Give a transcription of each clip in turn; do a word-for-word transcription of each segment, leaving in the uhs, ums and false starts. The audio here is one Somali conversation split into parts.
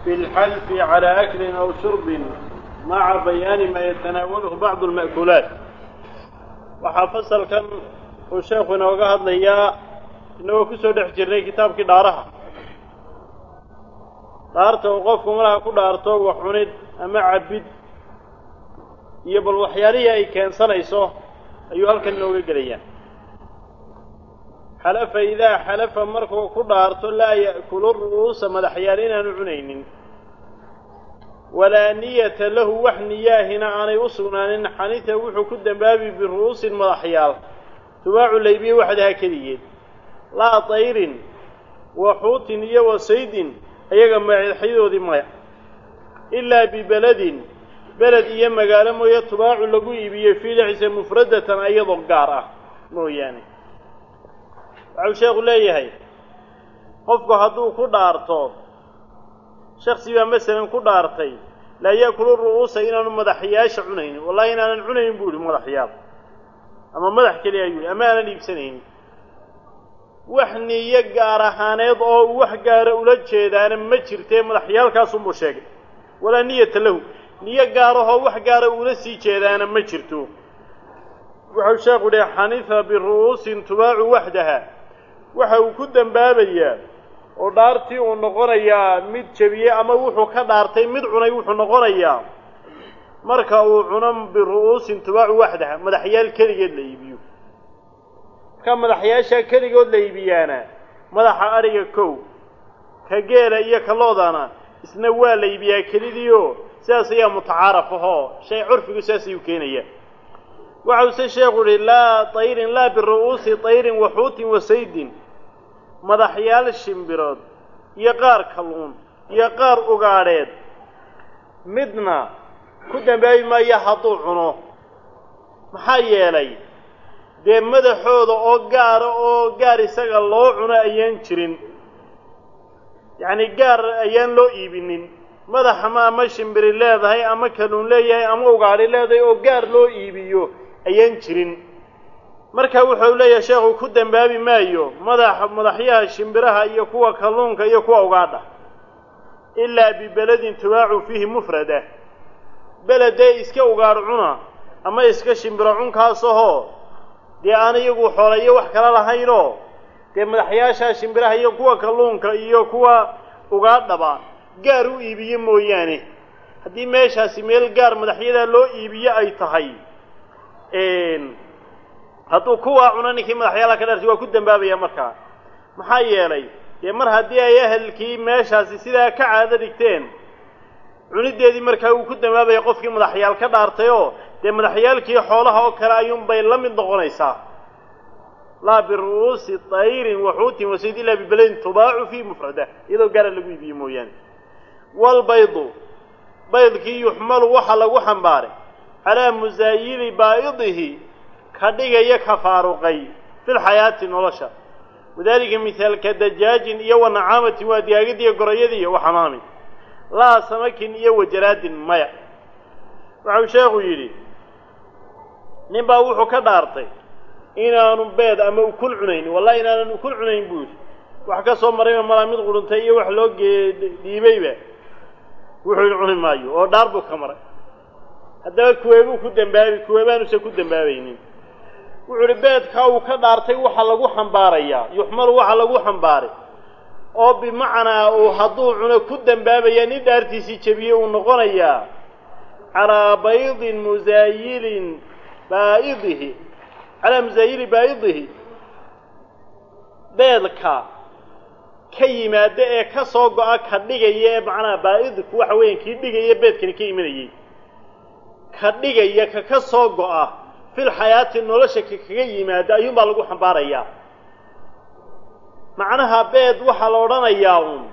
في الحلف على أكل أو شرب مع بيان ما يتناوله بعض المأكولات. وحفصل كان وشيخنا وقهد ليا إنه كسو دحجرني كتاب كدارها دارته وقفكم لها كدارته وحند أما عبد يبل وحيارية أي كان صنيسه أيها الكنوغي قليا حلف إذا حلف مركو كدارته لا يأكل الرؤوس مدحيارين العنين ولا نية له وحنياه هنا عن يوصلنا حنيته وحو كدن بابي بالرؤوس المدحيار تباع الليبي وحدها كذية لا طير وحوت وصيد أيها ما يحيدوا ذي ماء إلا ببلد بلد إيما قال مو يتباع اللقوي بيفي لعسى مفردة أيضا قارة مو يعني عو شيخ الله هاي قفك هدو كدارتو شخصي بقى مثلا كدارتي لا يأكل الرؤوس إنا مدحياش عنين والله إنا العنين بولي مدحيات أما مدح كلي أيوي أما أنا ليبسنين وحني يقار حانيض أو وحقار أولاد شيدان مجرتين مدحيال كاسم بشاق ولا نية له نية قارها وحقار أولاد شيدان مجرتو وحو شاق لي حنيثة بالرؤوس تباع وحدها وحو كدن بابيا ودارتي ونقريا مid jabiye ama wuxuu ka dhaartay mid cunay wuxuu noqonayaa marka uu cunam biruus intibaac wahdaha madaxyaal kaligeed la iibiyo ka madaxyaasha kaligood la iibiyana madaxa ariga kow ka geela iyo ka loodana isna waa la iibiyaa kalidiyo sidaas ayaa mutacaaraf ah shay curfigu sidaas uu keenaya waxa uu sheekhu la tayrin la biruus tayrin wa huutin wa saydin madaxyaal shimbirood iyo qaar kalluun iyo qaar ugaadheed midna ku dambeeyay ma yahduu cuno maxaa yeelay de madaxooda oo gaar oo gaar isaga loo cuno ayaan jirin yaani gaar ayaan loo iibinin madaxa ma ama shimbiri leedahay ama kalluun leeyahay ama ugaadhi leedahay oo gaar loo iibiyo ayaan jirin marka wuxuu leeyahay sheekhu ku dambaabi maayo madax madaxyaha shimbiraha iyo kuwa kalluunka iyo kuwa ugaadha illa bi baladin tubaacu fihi mufrada balade iska ugaar cuna ama iska shimbira cun kaaso de aan iyagu xoolayo wax kala lahayno de madaxyaasha shimbiraha iyo kuwa kalluunka iyo kuwa ugaadhaba gaar u iibiyo mooyaane hadii meeshaasi meel gaar madaxyada loo iibiyo ay tahay een hadduu kuwa cunaninkii madaxyaala ka dhartay waa ku dambaabaya markaa maxaa yeelay dee mar haddii ay ahalkii meeshaasi sidaa ka caado dhigteen cunideedii markaa uu ku dambaabaya qofkii madaxyaal ka dhaartayoo dee madaxyaalkii xoolaha oo kale ayuunbay la mid noqonaysaa laa biru'uusi tayrin waxuutin wasayd ilaa bibaladin tubaacu fii mufrada iyadoo gaara lagu iibiye mooyaane walbaydu baydkii yuxmalu waxa lagu xambaaray calaa musaayili baa'idihi كدغيا كفاروقي في الحياه نولشا وذلك مثال كدجاج iyo wanaamati waadiyaagidii gorayadii waxamaami la samakin iyo wajaraadin maya wuxuu sheegu yiri ninba wuxuu ka dhaartay inaanu beed ama u kul cunayn wallahi inaanu kul cunayn buur wax ka soo maray malaamid qurintay iyo wax loo diibayba wuxuu cunay maayo oo dhaarbu ka maray hadaba kuweebu ku dambaabi kuweebaan u ku dambaabaynin wuxuu beedka uu ka dhaartay waxa lagu xambaaraya yuxmal waxa lagu xambaaray oo bimacna uu haduu cuno ku dambaabaya ni dhaartiisi jabiye uu noqonaya ala baydin muzaayilin baa'idihi ala muzaayili baa'idihi beedka ka yimaada ee ka soo go'a ka dhigaya macna baa'idku waxa weyn kii dhigaya beedkan ka imanayay ka dhigaya ka ka soo go'a في الحياة نولشك كغا يمادا ايون با لغو خمباريا معناها بيد waxa la oranayaa un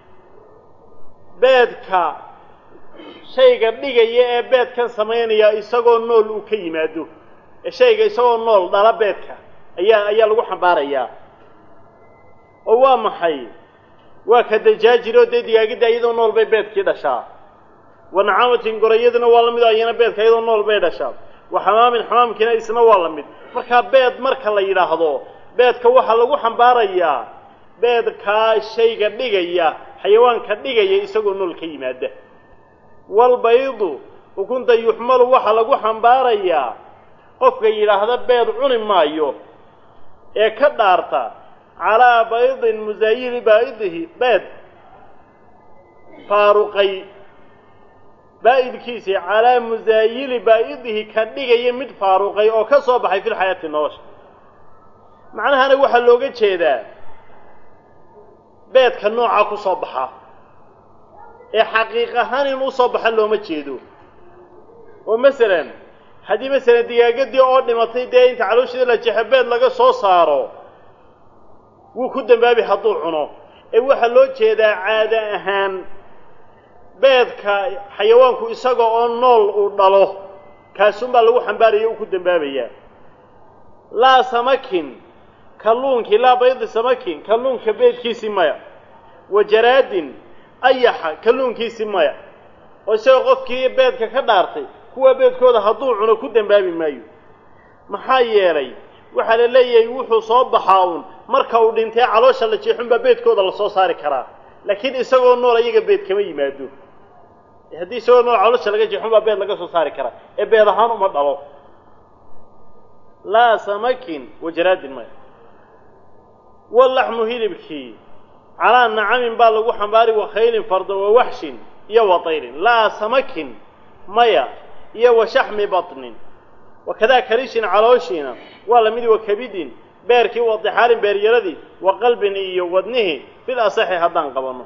beedka shayga dhigaya ee beedkan sameeynaya isagoo nool uu ka yimaado ee shayga isagoo nool dhala beedka ayaa ayaa lagu xambaarayaa oo waa maxay waa ka dajaajiro digaagida iyadoo nool bay beedkii dhashaa wanaamatin gorayaduna waa la mid ayana beedka iyadoo nool bay dhashaa وحمام حمام كنا اسمه والله مد marka beed marka la yiraahdo beedka waxa lagu xambaarayaa beedka shayga dhigaya xayawaanka dhigaya isagoo nool ka yimaada walbaydu ukunta yuxmalu waxa lagu xambaarayaa qofka yidhaahda beed cuni maayo ee ka dhaarta calaa baydin musaayili baa'idihi beed faaruqay baa'idkiisii calaa musaayili baa'idihi ka dhigaya mid faaruqay oo ka soo baxay fil xayaati nolosha macnahana waxaa looga jeedaa beedka nooca ku soo baxa ee xaqiiq ahaan in u soo baxa looma jeedo oo masalan haddii masalan digaagadii oo dhimatay dee inta caloosheeda la jeexo beed laga soo saaro wuu ku dambaabi hadduu cuno ee waxaa loo jeedaa caado ahaan beedka xayawaanku isaga oo nool uu dhalo kaasunbaa lagu xambaaraya uu ku dambaabayaa laa samakin kalluunkii laa baydi samakin kalluunka beedkiisii maya wa jaraadin ayaxa kalluunkiisii maya oo isagoo qofkii beedka ka dhaartay kuwa beedkooda hadduu cuno ku dambaabi maayo maxaa yeelay waxaa la leeyahay wuxuu soo baxaa uun marka uu dhintay caloosha la jeexunbaa beedkooda la soo saari karaa laakiin isagoo nool ayaga beed kama yimaado haddii isagoo nool caloosha laga jeexunbaa beed laga soo saari karaa ee beed ahaan uma dhalo laa samakin wa jaraadin maya walaxmu hilibkii calaa nacamin baa lagu xambaari wa khaylin farda wa waxshin iyo wa tayrin laa samakin maya iyo wa shaxmi batnin wakadaa karishin calooshiina waa lamid wa kabidin beerkii wa dixaalin beeryaradii wa qalbin iyo wadnihi fil asaxi haddaan qabanno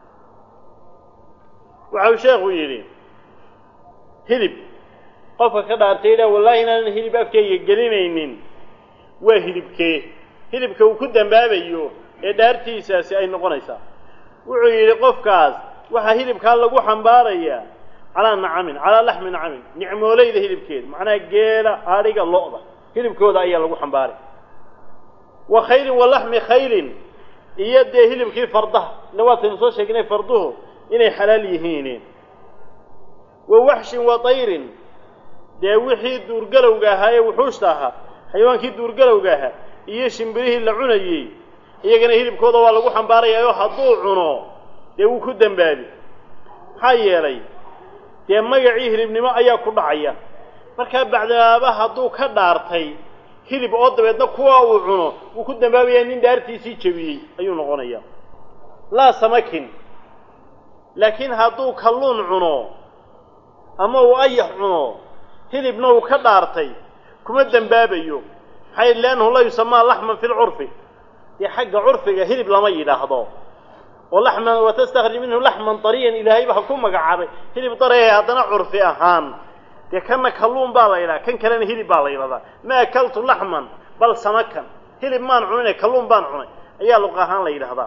waxau sheekhu yidhi hilib qofka ka dhaartay idhaa wallaahi inaanan hilib afkayga gelinaynin waa hilibkee hilibka uu ku dambaabayo ee dhaartiisaasi ay noqonaysaa wuxuu yidhi qofkaas waxaa hilibkaa lagu xambaarayaa calaa nacamin calaa laxmi nacamin nicmoolayda hilibkeeda macnaha geela adhiga lo-da hilibkooda ayaa lagu xambaaray wa khaylin wa laxmi khaylin iyo dee hilibkii fardaha ila waataynu soo sheegnay farduhu inay xalaal yihiin wa waxshin wa tayrin dee wixii duurgalowga ahaa ee wuxuushta ahaa xayawaankii duurgalowga ahaa iyo shimbirihii la cunayey iyagana hilibkooda waa lagu xambaarayaa oo hadduu cuno dee wuu ku dambaabi maxaa yeelay dee magacii hilibnimo ayaa ku dhacaya markaa bacdaaba hadduu ka dhaartay hilib oo dabeedna kuwa uu cuno wuu ku dambaabayaa nin dhaartiisii jebiyey ayuu noqonayaa laa samakin laakiin hadduu kalluun cuno ama uu ayax cuno hilibna uu ka dhaartay kuma dambaabayo maxay liannahu laa yusamaa laxman fi lcurfi dee xagga curfiga hilib lama yidhaahdo oo laxman watastakhrij minhu laxman tariyan ilaahay baa ku magacaabay hilib dareehe haddana curfi ahaan dee kanna kalluun baa la yidhaha kan kalena hilib baa la yidhahdaa ma akaltu laxman bal samakan hilib maan cunine kalluun baan cunay ayaa luq ahaan la yidhahdaa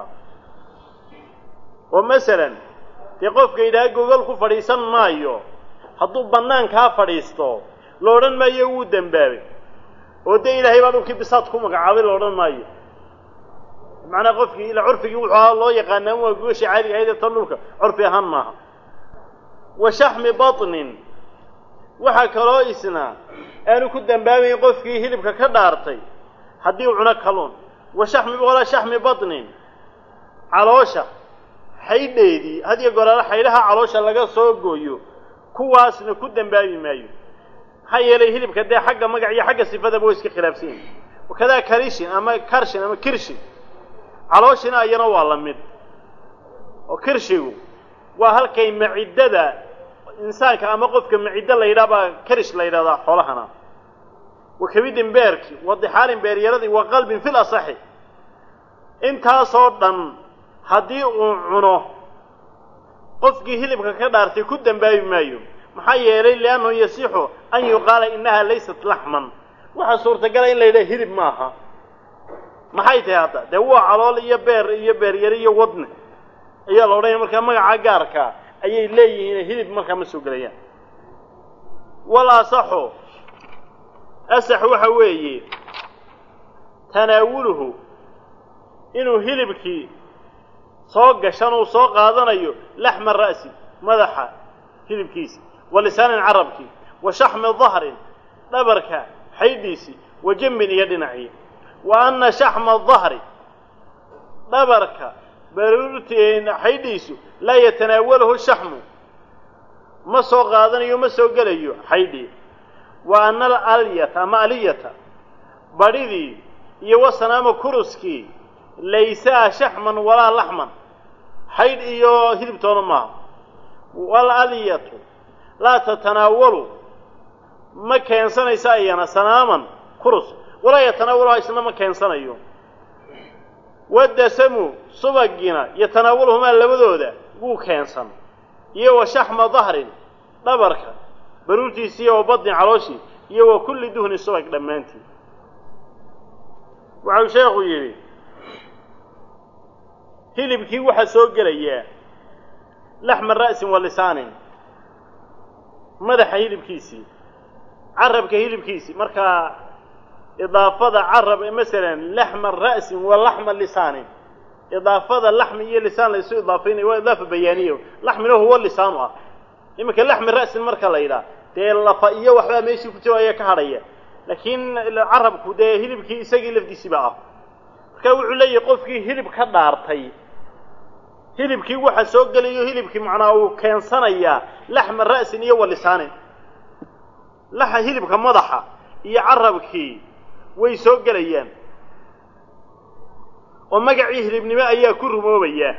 oo masalan dee qofka yidhaha gogol ku fadhiisan maayo hadduu bannaankaa fadhiisto la odhan maayo wuu dembaabay oo dee ilaahay baa dhulkii bisaad ku magacaabay la odhan maayo macnaa qofkii ila curfigii wuxuu ahaa loo yaqaanaa waa goosha caadiga ahayd ee tan dhulka curfi ahaan maaha wa shaxmi batnin waxaa kaloo isna aanu ku dambaabayn qofkii hilibka ka dhaartay haddii uu cuno kalluun wa shaxmi walaa shaxmi batnin caloosha xaydheedii hadiyo goraala xaydhaha caloosha laga soo gooyo kuwaasna ku dambaabi maayo maxaa yeelay hilibka dee xagga magac iyo xagga sifadaba way iska khilaafsan yihin wakadaa karishin ama karshin ama kirshin calooshina ayana waa la mid oo kirshigu waa halkay maciddada insaanka ama qofka maciddo la yidhaha baa karish la yidhahdaa xoolahana wa kabidin beerki wa dixaalin beeryaradii wa qalbin fil asaxi intaasoo dhan haddii uu cuno qofkii hilibka ka dhaartay ku dambaabi maayo maxaa yeelay liannahu yasixu an yuqaala innaha laysat laxman waxaa suurtagala in la yidhaha hilib maaha maxay tahay hadda dee waa calool iyo beer iyo beeryari iyo wadne ayaa la odhanaya markaa magaca gaarka ayay leeyihiin hilib markaa ma soo gelayaan wal asaxu asax waxa weeye tanaawuluhu inuu hilibkii soo gashan uu soo qaadanayo laxma ra'si madaxa hilibkiisi wa lisaanin carabkii wa shaxmi dahrin dhabarka xaydhiisi wa jambin iyo dhinacii wa anna shaxma dahri dhabarka baruurteen xaydhiisu laa yatanaawalahu shaxmu ma soo qaadanayo ma soo gelayo xaydhii wa ana alalyata ama aliyata badhidii iyo wasanaama kuruskii laysaa shaxman walaa laxman xaydh iyo hilibtoona maaha walaliyatu laa tatanaawalu ma keensanaysa ayana sanaaman kurus walaa yatanaawaluhaa isna ma keensanayo wadasamu subagina yatanaawaluhumaa labadooda wuu keensan iyo wa shaxma dahrin dhabarka baruurtiisi iyo wa badnin calooshii iyo wa kulli duhni subag dhammaantii waxau sheekhu yidhi hilibkii waxaa soo gelayaa laxma ra'sin wa lisaanin madaxa hilibkiisii carabka hilibkiisii markaa idaafada carab masalan laxma ra'sin wa laxma lisaanin idaafada laxmi iyo lisaan la isu idaafaynayo waa idaafa bayaaniya laxmina huwa lisaanu ah iminka laxmi ra'sin marka la yidhaah dee lafa iyo waxbaa meeshii ku jiro ayaa ka hadhaya laakiin carabku dee hilibkii isagii lafdiisiiba ah marka wuxuu leeyahay qofkii hilib ka dhaartay hilibkii waxa soo gelayo hilibkii macnaa uu keensanayaa laxma ra'sin iyo wa lisaanin laxa hilibka madaxa iyo carabkii way soo gelayaan oo magacii hilibnimo ayaa ku rumoobaya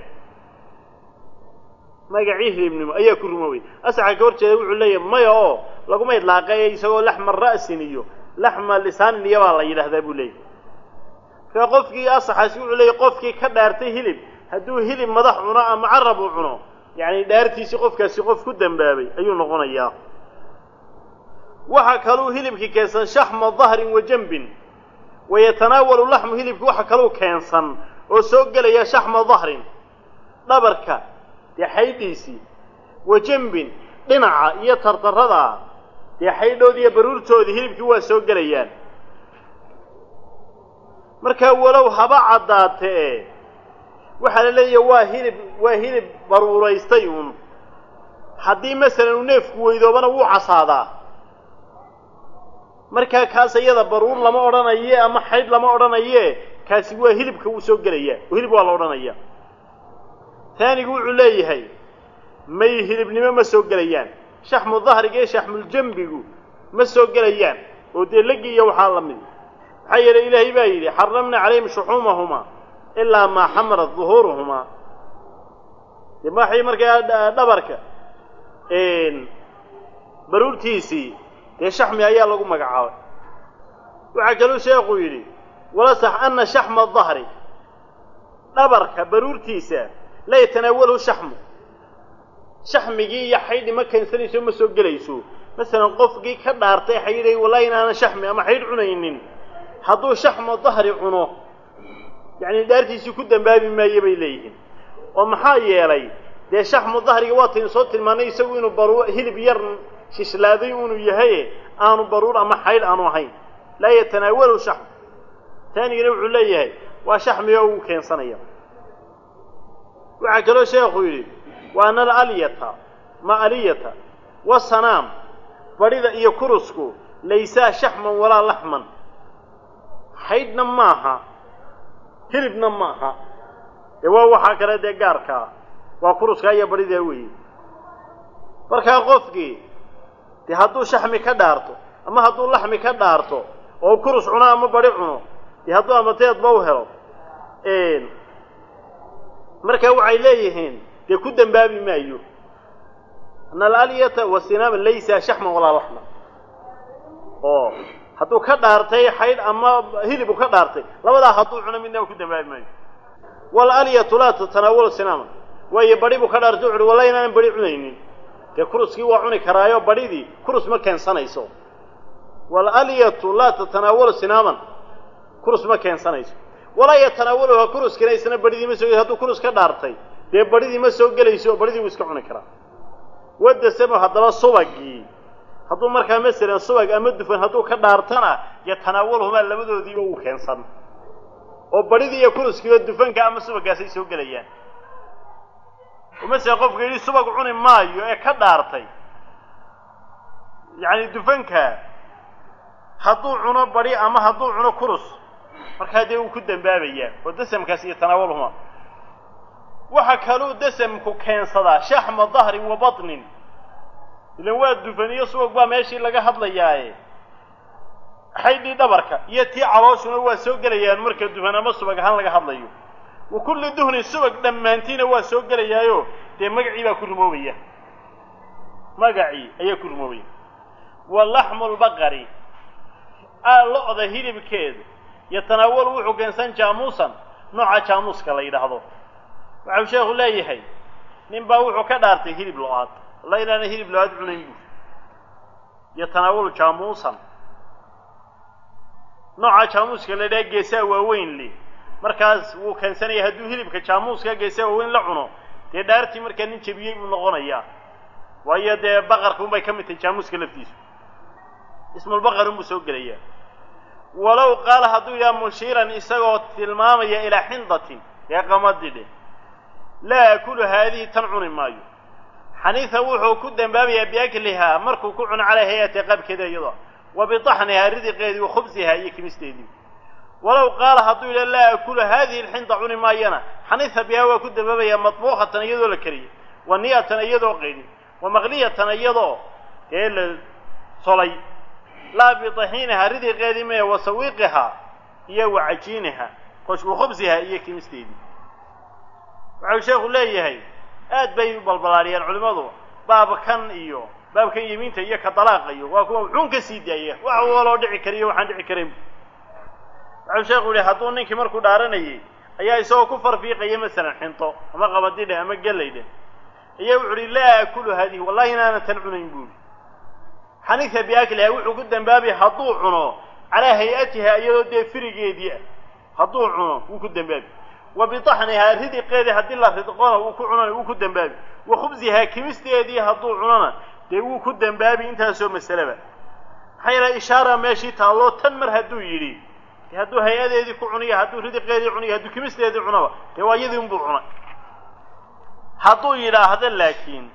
magacii hilibnimo ayaa ku rumoobaya asaxa ka horjeeda wuxuu leeyahay maya oo laguma idlaaqay isagoo laxma ra'sin iyo laxma lisaanin iyo baa la yidhaahdaa buu leeyahay ka qofkii asaxaasi wuxuu leeyahay qofkii ka dhaartay hilib hadduu hilib madax cuno ama carab uu cuno yacni dhaartiisii qofkaasi qof ku dambaabay ayuu noqonayaa waxa kaluu hilibkii keensan shaxma dahrin wa janbin wayatanaawalu laxmu hilibkii waxa kaluu keensan oo soo gelaya shaxma dahrin dhabarka dee xaydhiisii wa janbin dhinaca iyo tartarrada dee xaydhoodii iyo baruurtoodii hilibkii waa soo gelayaan markaa walow haba caddaatee waxaa la leeyahay waa hilib waa hilib baruuraystay uun haddii masalan uu neefku weydoobana wuu casaadaa markaa kaas iyada baruur lama odhanaye ama xaydh lama odhanaye kaasi waa hilibka wuu soo gelayaa oo hilib waa la odhanaya taanigu wuxuu leeyahay may hilibnimo ma soo gelayaan shaxmu dahriga iyo shaxmuljambigu ma soo gelayaan oo dee lagi iyo waxaa la mid maxaa yeelay ilaahay baa yidhi xaramna calayhim shuxuumahumaa ilaa maa xamarat duhuuruhumaa dee maxay markaa dhabarka baruurtiisii dee shaxmi ayaa lagu magacaabay waxaa kaluu sheekhu yidhi wala sax ana shaxma dahri dhabarka baruurtiisa la yatanaawalahu shaxmu shaxmigii iyo xaydhi ma keensanayso ma soo gelayso masalan qofkii ka dhaartay xaydhay wallahi inaanan shaxmi ama xaydh cunaynin hadduu shaxma dahri cuno yacni dhaartiisii ku dambaabi maayo bay leeyihiin oo maxaa yeelay dee shaxmu dahriga waataynu soo tilmaanay isagu inuu baruur hilib yar shishlaaday inuu yahay aanu baruur ama xaydh aanu ahayn laa yatanaawalu shaxm taanigina wuxuu leeyahay waa shaxmiga uu keensanaya waxaa kaloo sheekhu yidhi wa ana alalyata ma aliyata wasanaam badhida iyo kurusku laysaa shaxman walaa laxman xaydhna maaha hilibna maaha dee waa waxaa kale dee gaarkaa waa kuruskaa iyo badhidaa weeye markaa qofkii dee hadduu shaxmi ka dhaarto ama hadduu laxmi ka dhaarto oo kurus cuno ama badhi cuno dee hadduu amateedba u helo markaa waxay leeyihiin dee ku dambaabi maayo ana alalyata wasinaama laysa shaxman walaa laxman oo hadduu ka dhaartay xaydh ama hilib uu ka dhaartay labadaa hadduu cuno midna ku dambaabi maayo walalyatu laa tatanaawalu sinaama waayo badhi buu ka dhaartay wuxuuhi wallahi inaanan badhi cunaynin dee kuruskii waa cuni karaayo badhidii kurus ma keensanayso walalyatu laa tatanaawalu sinaaman kurus ma keensanayso walaa yatanaawaluha kuruskina isna badhidii ma soo hadduu kurus ka dhaartay dee badhidii ma soo gelayso oo badhidii wuu iska cuni karaa wadasamo haddaba subagii hadduu markaa masalan subag ama dufan hadduu ka dhaartana yatanaawaluhumaa labadoodiiba wuu keensan oo badhidii iyo kuruskiiba dufanka ama subaggaasay soo gelayaan oo masalan qofka yidhi subag cuni maayo ee ka dhaartay yacni dufanka hadduu cuno badhi ama hadduu cuno kurus markaa dee wuu ku dambaabayaa oo dasamkaas iyo tanaawaluhumaa وحكالو دسمكو كان صدا شحم ظهر وبطن إذا واد دفنية سوق با ماشي لغا hadlayaaye حيدي دبركا يتي عروشنا waa soo galayaan marka dufana ma subag ahaan laga hadlayo wa kullu duhni subag dhamaantiina waa soo galayaayo de magaci baa ku rumoobaya magaci ayaa ku rumoobaya واللحم البقري اللقطة hilibkeed يتناول wuxuu keensan jaamuusan nooca jaamuuska la yiraahdo waxa sheekhu leeyahay nin baa wuxuu ka dhaartay hilib lo'aad la ilaana hilib lo'aad cunayn يتناول jaamuusan nooca jaamuuska la dhaga geesaa waaweyn li markaas wuu keensanaya haduu hilibka jaamuuska geesaa waaweyn la cuno de dhaartii markaa nin jabiyay uu noqonaya waayo de baqarku bay ka mid tahay jaamuuska laftiisa اسم البقر مسوقليا ولو قال هدو يا مشيرا إساقو تلمامي إلى حنضة يا قمدده لا أكل هذه تنعن مايو حنيثة وحو كدن بابي بأكلها مركو كعن على هيئة قب كذا يضع وبطحنها رزق وخبزها يكمستيدي ولو قال هدو لا أكل هذه الحنضة عن ماينا حنيثة بها وكدن بابي مطبوخة تنيدو لكري والنية تنيدو غيري ومغلية تنيدو إلا صلي لا بطحينها رذي قادمة وسويقها هي وعجينها خوش وخبزها هي كمستيدي وعلى شيخ الله يهي آد بي بالبلارية العلماء باب كان إيو باب كان يمينته إياه كطلاق إيو وكما عونك سيدي إياه وعلى الله دعي كريم وحان دعي كريم وعلى شيخ الله حطون نينك مركو داران إيه أيها يسوى كفر في قيام مثلا حنطو أما قبضينه أما قليده أيها وعلي لا أكل هذه والله أنا تنعون يقول حنيثة بأكلها وحو قدام بابي هضوع عنه على هيئتها أيضا دي فريقيدي هضوع عنه وقدام بابي وبطحنها رذي قيدي هدي الله رذقونه وكعنه وقدام بابي وخبزها كمستي دي هضوع عنه دي وقدام بابي انتهى سوى مسألة حيلا إشارة ماشي تالله تنمر هدو يري هدو هيئة دي كعنية هدو رذي قيدي عنية هدو كمستي دي عنه دي وايدي ينبو عنه هدو يرى هذا لكن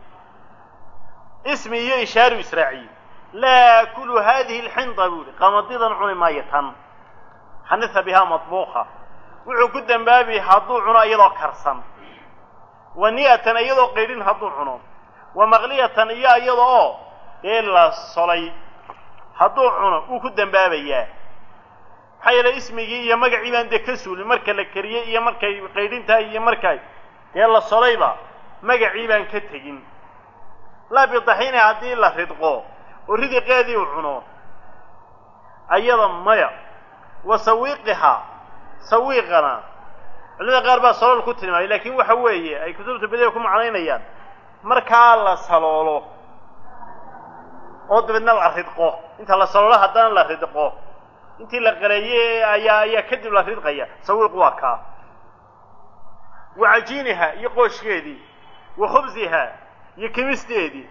اسمي إشارة إسرائيل لا كل هذه الحنطة قمضيضا عن ما يتم حنث بها مطبوخة وعقدا بابي هضوعنا أيضا كرسا ونية أيضا قيلين هضوعنا ومغلية أيضا إلا الصلي هضوعنا وقدا بابي حيال اسمي يا مقعي من دكسو لمركة لكرية يا مركة قيلين تاي يا مركة يلا الصليبة مقعي من كتهين لا بيضحين عدي الله رضقه وريدي قادي وعنو أيضا ميا وسويقها سويقنا الذي غاربا صلوا الكتنة لكن وحوية أي كتبت بديكم علينا أيان مركا الله صلوا قد بدنا الله رضقه انت الله صلوا حتى الله رضقه انت لقرية يا يا كذب الله رضقه سويق واكا وعجينها يقوش كيدي وخبزها يكمستيدي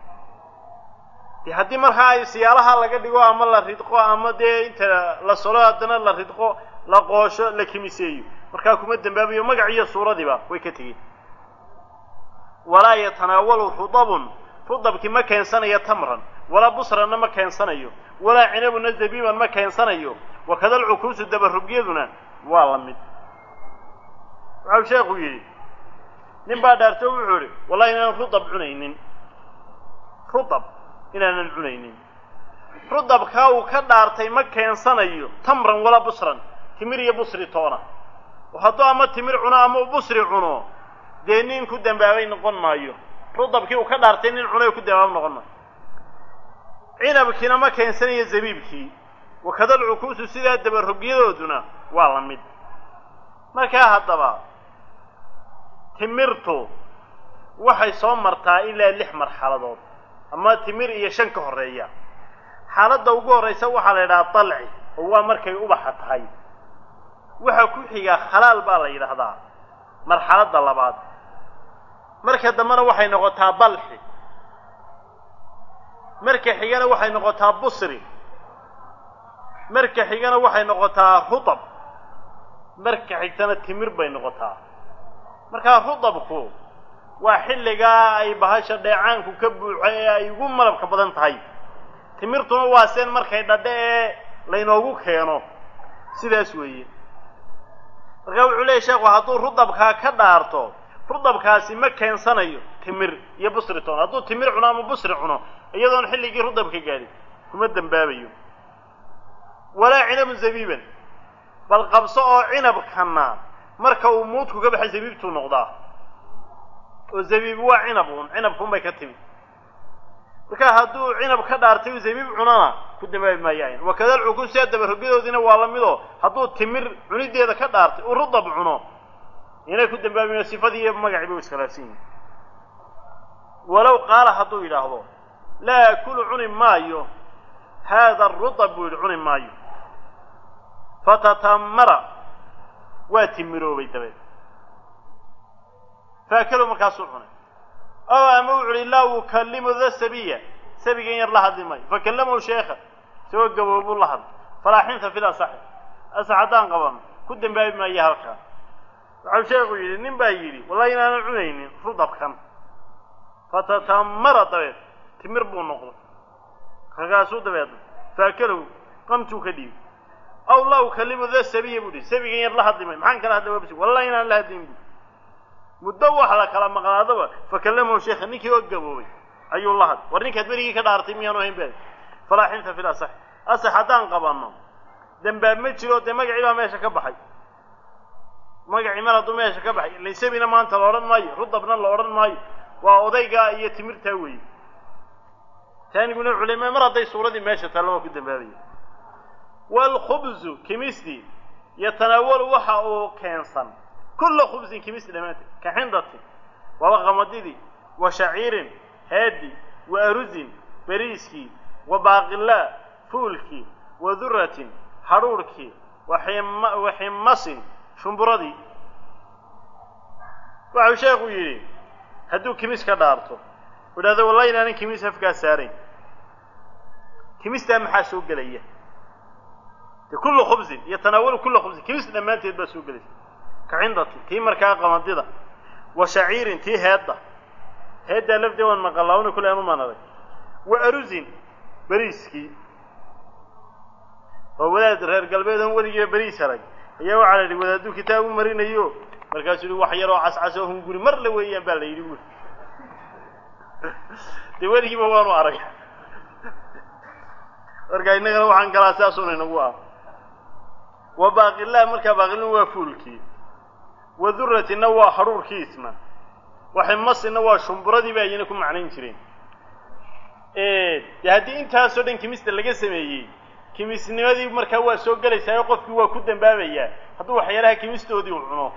haddii markaa siyaalaha laga dhigo ama la ridqo ama de inta la solo hadana la ridqo la qoosho la kimiseeyo markaa kuma dambaabiyo magac iyo suuradiba way ka tageen wala yatanaawalu hudabun hudabki ma keensanayo tamran wala busrana ma keensanayo wala cinabuna zabiban ma keensanayo wakada alcukuusu dabarugiyaduna waa la mid waxa sheekhu yiri nin baa dhaarto wuxuu yiri wallahi inaan hudab cunaynin hudab inaanan cunaynin rudabka uu ka dhaartay ma keensanayo tamran wala busran timir iyo busri toona waxaad ama timir cuno ama busri cuno deenin ku dambaabay noqon maayo rudabkii uu ka dhaartay nin cunay ku dambaab noqon maayo cinabkiina ma keensanayo zabiibkii wakada alcukuusu sidaa dabarogiyadooduna waa la mid markaa haddaba timirtu waxay soo martaa ilaa lix marxaladood أما تمر يشنك هرية حالة دوجو رئيسه وحلا طلعي هو مركي أبحث هاي وحكوا حيا خلال بالي هذا مرحلة ضلبات مركي دمر وحي نقطها بلحي مركي حيانا وحي نقطها بصري مركي حيانا وحي نقطها خطب مركي حيانا تمر بين نقطها مركي خطبكو وحلقا أي بهاشا ديعانكو كبوعي يقوم ملبك بدن تهي تمرتنا واسين مركي دادي لينوغو كيانو سيدا سوية رقاو عليه شاق وحطو رضبكا كدارتو rudabkaasi ma keensanayo timir iyo busri toon hadduu timir cuno ama busri cuno iyadoon xilligii rudabka gaadhin kuma dembaabayo walaa cinabu zabiiban bal qabso oo cinabkana marka uu muudku ka baxay zabiibtuu noqdaa oo zabiib waa cinabun cinabkun bay ka timi marka hadduu cinab ka dhaartay uu zabiib cunana ku dembaabi maayaan wakadal cukuusiya dabarogadoodina waa la midoo hadduu timir cunideeda ka dhaartay uu rudab cuno inay ku dembaabiyo sifadii iyo magacii buu iskhilaafsan yahay walow qaala hadduu yidhaahdo laa akulu cuni maayo haada arudab buu yidhi cuni maayo fatatamara waa timiroobay dabeed faakado markaasuu cunay oo ama wuxuu yidhi laa ukallimu da sabiya sabigan yar la hadli maayo fakallamahu sheekha isagoo gaboobuu la hadlay falaa xinta fil asaxi asax haddaan qaban ku dembaabi maayo halkaa waxau sheekhu yidhi nin baa yidhi wallahi inaanan cunaynin rudabkan fatatamara dabeed timir buu noqday markaasuu dabeed faakalow qamtuu ka dhiibay aw laa ukallimu da sabiya buu dhihi sabigan yar la hadli maayo maxaan kala hadla waabsi wallahi inaan la hadlin bu muddo wax la kala maqnaadaba fakallamahu sheekha ninkii oo gaboobay ayuu la hadlay war ninkaad berigii ka dhaartay miyaanu hayn baa falaa xinta fil asax asax haddaan qabanno dembaab ma jiro dee magacii baa meesha ka baxay magacii mar hadduu meesha ka baxay laysabina maanta la odhan maayo rudabna la odhan maayo waa odaygaa iyo timirtaa weeye taaniguna culima mar hadday suuradii meesha taalla waa ku dembaabaya waalkhubzu kimistii yatanaawalu waxa uu keensan kulla khubsin kimisi dhammaanteed ka xindatin waba qamadidii wa shaciirin haadi wa aruzin beriiskii wa baaqilaa fuulkii wa duratin hadhuurhkii wa ximmasin shumburadii waxau sheekhu yidhi hadduu kimis ka dhaarto u idhahdo wallahi inaanan kimis hafkaa saarayn kimistaa maxaa soo gelaya de kullu khubsin yatanaawalu kulla khubsin kimis dhammaanteed baa soo gelaysa ka cindati tii markaa qamadida wa shaciirin tii heedda heeddaa lafdee waan maqalaawna kule aan u manaday wa aruzin beriiskii oo wadaad reer galbeed oon weligiiba beriis arag ayaa waxaa la yidhi wadaaduu kitaab u marinayo markaasuu yihi wax yaroo cascas oo hunguri mar la weeyaan baa la yidhi buuri dee weligiiba waanu arag marka innagana waxaan galaa saasuuna inagu ah wa baaqillah markaa baaqilin waa fuulkii wa duratina waa hadhuurkiisna wa ximmasina waa shumburadii ba ayana ku macnayn jireen dee haddii intaasoo dhan kimista laga sameeyey kimisnimadii markaa waa soo gelaysaa oo qofkii waa ku dembaabayaa hadduu waxyaalaha kimistoodii u cuno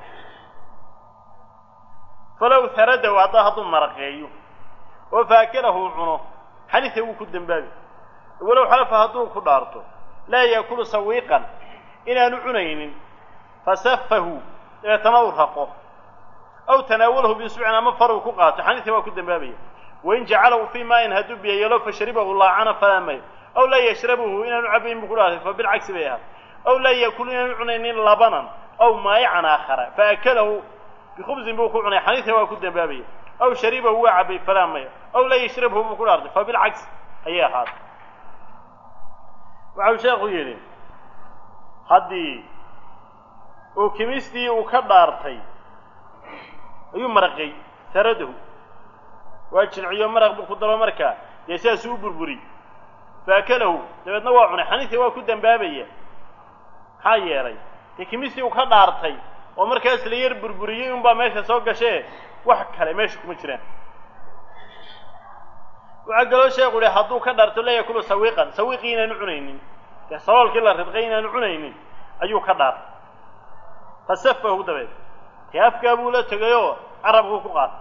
falow haradahu haddaa hadduu maraqeeyo oo faakalahu u cuno xaniisa wuu ku dembaabi walow xalafa hadduu ku dhaarto laa yaakulu sawiiqan inaanu cunaynin fasafahu dabeetana u raqo aw tanaawalahu biisbuucin ama faruu ku qaato xaniisa waa ku dembaabaya wain jacalahu fii maain hadduu biyo yeelo fasharibahu laacana falaa mayo aw laa yashrabuhu inaanu cabayn buu ku dhaartay fa bilcagsi bay ahaat aw laa yaakulu inaanu cunaynin labanan aw maayican aakhara faakalahu bikhubsin buu ku cunay xaniisa waa ku dembaabaya aw sharibahu waa cabay falaa mayo aw laa yashrabhu buu ku dhaartay fa bilcagsi ayay ahaatay waxau sheekhu yidhi haddii uu kimistii uu ka dhaartay ayuu maraqay saradahu waa jinciyo maraq buu ku daro markaa dee sidaasuu u burburiy faakalahu dabeedna waa cunay xaniisa waa ku dembaabaya maxaa yeelay dee kimistii uu ka dhaartay oo markaas la yar burburiyey unbaa meesha soo gashee wax kale meesha kuma jiraan waxaa kaloo sheekhu yihi hadduu ka dhaarto laa yakulu sawiiqan sawiiqii inaanu cunaynin dee saloolkii la ridqay inaanu cunaynin ayuu ka dhaartay fasafahu dabeed dee afkaa buu la tegayoo carabkuu ku qaatay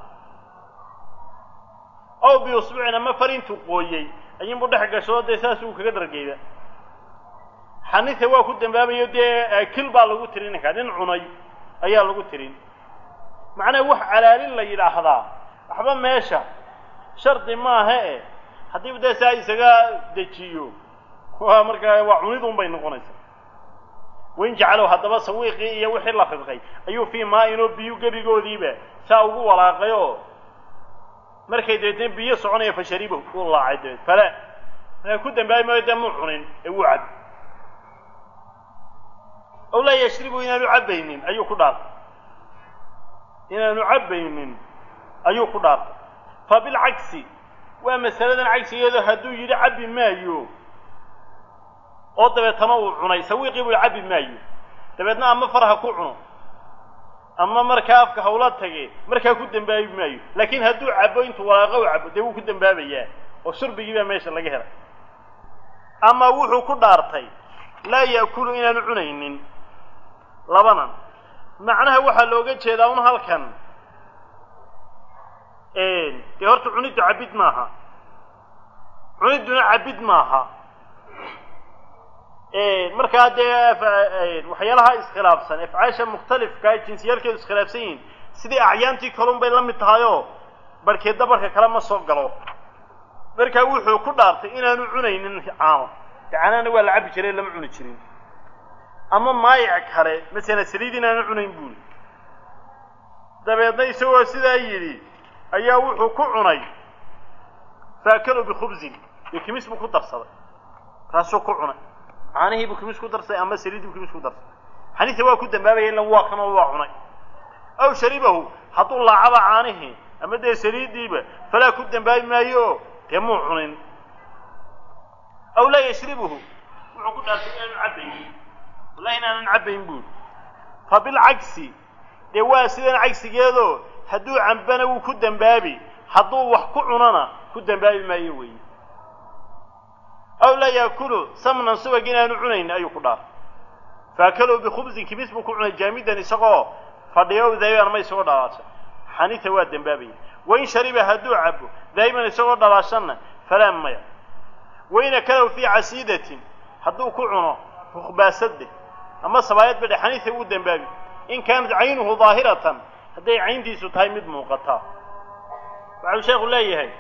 aw biusbuucin ama farintuu qooyey ayinbuu dhex gashoo dee saas uu kaga dhargeyda xaniisa waa ku dembaabayo dee aakil baa lagu tirin ninkaa nin cunay ayaa lagu tirin macnaha wax calaalin la yidhaahdaa waxba meesha shardi maaha e haddii dee saa isaga dejiyo waa markaa waa cunidun bay noqonaysaa wain jacalow haddaba sawiiqii iyo wixii la ridqay ayuu fii maa-in oo biyu gebigoodiiba saa ugu walaaqay oo markay dabeetna biyo soconaya fasharibahu uu laacay dabeed fala markaa ku dembaabi maayo dee muu cunin ee wuu cab aw laa yashribu inaanu cabaynin ayuu ku dhaartay inaanu cabbaynin ayuu ku dhaartay fa bilcagsi waa masaladan cagsigeedu hadduu yidhi cabbi maayo oo dabeetana uu cunay sawiiqii buu cabbi maayo dabeedna ama faraha ku cuno ama markaa afka hawla tage markaa ku dambaabi maayo laakiin hadduu cabbo intuu walaaqo u cabbo dee wuu ku dambaabayaa oo shurbigii baa meesha laga helay ama wuxuu ku dhaartay laa yaakulu inaanu cunaynin labanan macnaha waxaa looga jeedaa un halkan dee horta cuniddu cabid maaha cunidduna cabid maaha markaa dee waxyaalaha iskhilaafsan afcaasha mukhtalifka jinsiyaalkeedu iskhilaafsan yihiin sidii acyaantii kalun bay la mid tahayoo barhkeedda barka kale ma soo galo markaa wuxuu ku dhaartay inaanu cunaynin caano caanaana waa la cabbi jiray lama cuni jirin ama maayic kale masala saliid inaanu cunayn buuli dabeedna isagoo sidaa yidhi ayaa wuxuu ku cunay faakalo bikhubsin iyo kimis buu ku darsaday kaasuu ku cunay caanihii buu kimis ku darsaday ama saliidii buu kimis ku darsaday xaniisa waa ku dambaabaya ilan waa kanoo waa cunay aw sharibahu hadduu laacaba caanihii ama dee saliidiiba falaa ku dambaabi maayo dee muu cunin aw laa yashribuhu wuxuu ku dhaartay inaanu cabbayn wallahi inaanan cabbayn buuli fa bilcagsi dee waa sidan cagsigeedoo hadduu cambana wuu ku dambaabi hadduu wax ku cunana ku dambaabi maayo weeye aw laa yaakulu samnan subag inaanu cunayn ayuu ku dhaartay faakalow bikhubsin kibis buu ku cunay jaamidan isagoo fadhiyo daa'iban ama isagoo dhalaashan xaniita waa dambaabaya wain shariba hadduu cabo daa'iman isagoo dhalaashanna falaa maya wain akalow fii casiidatin hadduu ku cuno rukhbaasadde ama sabaayad badhe xaniita wuu dambaabi in kaanat caynuhu daahiratan hadday cayntiisu tahay mid muuqataa waxau sheekhu leeyahay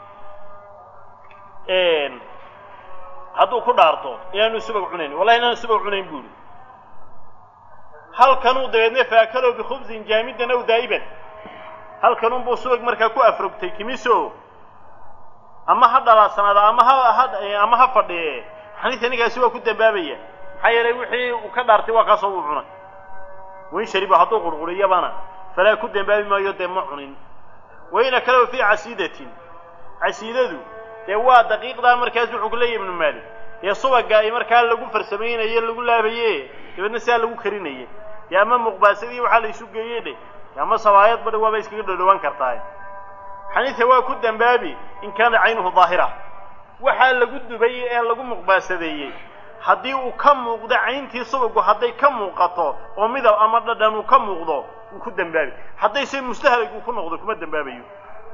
hadduu ku dhaarto inaanu subag cunayn wallahi inaanu subag cunayn buuli halkanuu dabeedna faakalow bikhubsin jaamidan aw daa'iban halkanun buu subag markaa ku afrogtay kimiso ama ha dhalaasanaada ama ha ama ha fadhiye xaniisa ninkaasi waa ku dambaabaya maxaa yeelay wixii uu ka dhaartay waa kaasoo uu cunay wain shariba hadduu qurquriyabana falaa ku dambaabi maayo dee ma cunin wain akalow fii casiidatin casiidadu dee waa daqiiqdaa markaas wuxuu ku leeyahy ibnu maalik dee subaga ay markaa lagu farsamaynaye lagu laabaye dabeedna sidaa lagu karinaye dee ama muqbaasadii waxaa la isu geeyey dhe ama sabaayad badha waaba iskaga dhodhowaan kartaa xaniisa waa ku dambaabi in kaana caynuhu daahira waxaa lagu dubay ee lagu muqbaasadeeyey haddii uu ka muuqdo cayntii subagu hadday ka muuqato oo midab ama dhadhan uu ka muuqdo wuu ku dambaabi hadday se mustahalag uu ku noqdo kuma dambaabayo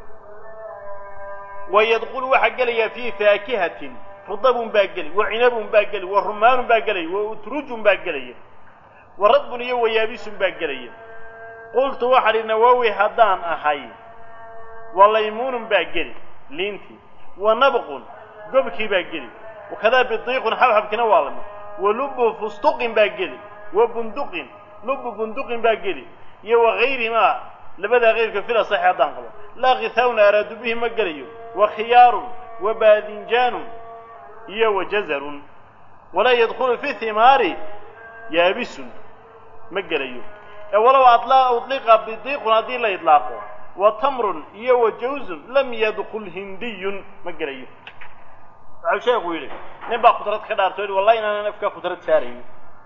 wayadkulu waxaa gelayaa fii faakihatin rudabun baa geli wa cinabun baa geli wa rumaanun baa gelaya wa utrujun baa gelaya wa radbun iyo wayaabisun baa gelaya qultu waxaa dhi nawaawi haddaan ahay wa laymuunun baa geli liintii wa nabqun gobkii baa geli wakadaa bidiiqun xabxabkina waa lamid wa lubu fustuqin baa geli wa bunduqin lubu bunduqin baa geli iyo wagayrihimaa labadaa keyrka fil asaxi haddaan qabo laa kithaawna araadu bihi ma gelayo wa khiyaarun wa baadinjaanun iyo wa jazarun walaa yadkulu fi himaari yaabisun ma gelayo ee walow udliqa bidiiqun haddii la idlaaqo wa tamrun iyo wa jawzun lam yadkul hindiyun ma gelayo waxau sheekhu yidhi nin baa khudrad ka dhaarto yidhi wallahi inaanan afkaa khudrad saaraynin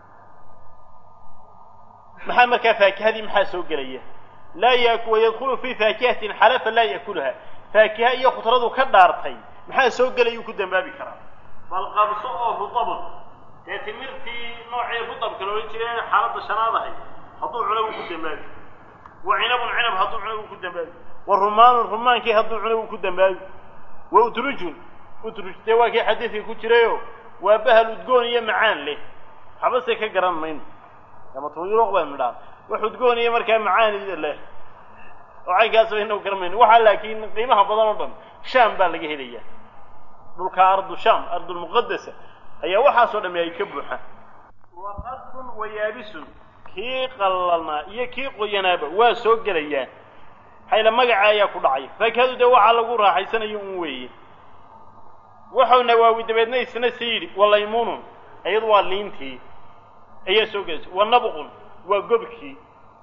maxaa markaa faakihadii maxaa soo gelaya laa yak wayadkulu fii faakihatin xalafa laa yakuluha faakiha iyo khudradu ka dhaartay maxaa soo gelayuu ku dambaabi karaa bal qabso oo rudabun dee timirtii noocii rudabka loola jiray xaaladda shanaad ahay hadduu cuno wuu ku dambaabi wa cinabun cinab hadduu cuno wuu ku dambaabi wa rumaanun rumaankii hadduu cuno wuu ku dambaabi wa utrujun utruj dee waa kii xadiidkii ku jirayo waa bahal udgoon iyo macaan leh waxbase ka garan mayno ama tuyuruq baynu dhaha wax udgoon iyo markaa macaan leh oo caygaas baynu garan mayno waxaa laakiin qiimaha badan oo dhan shaam baa laga helayaa dhulka ardu shaam ardulmuqadasa ayaa waxaasoo dhamme ay ka buuxaan wa qadbun wa yaabisun kii qallalnaa iyo kii qoyanaaba waa soo gelayaan hayla magaca ayaa ku dhacay faakihadu dee waxaa lagu raaxaysanayo un weeye wuxuu nawaawi dabeedna isna si yidhi wa laymuunun iyadu waa liintii ayaa soo gelaysa wa nabqun waa gobkii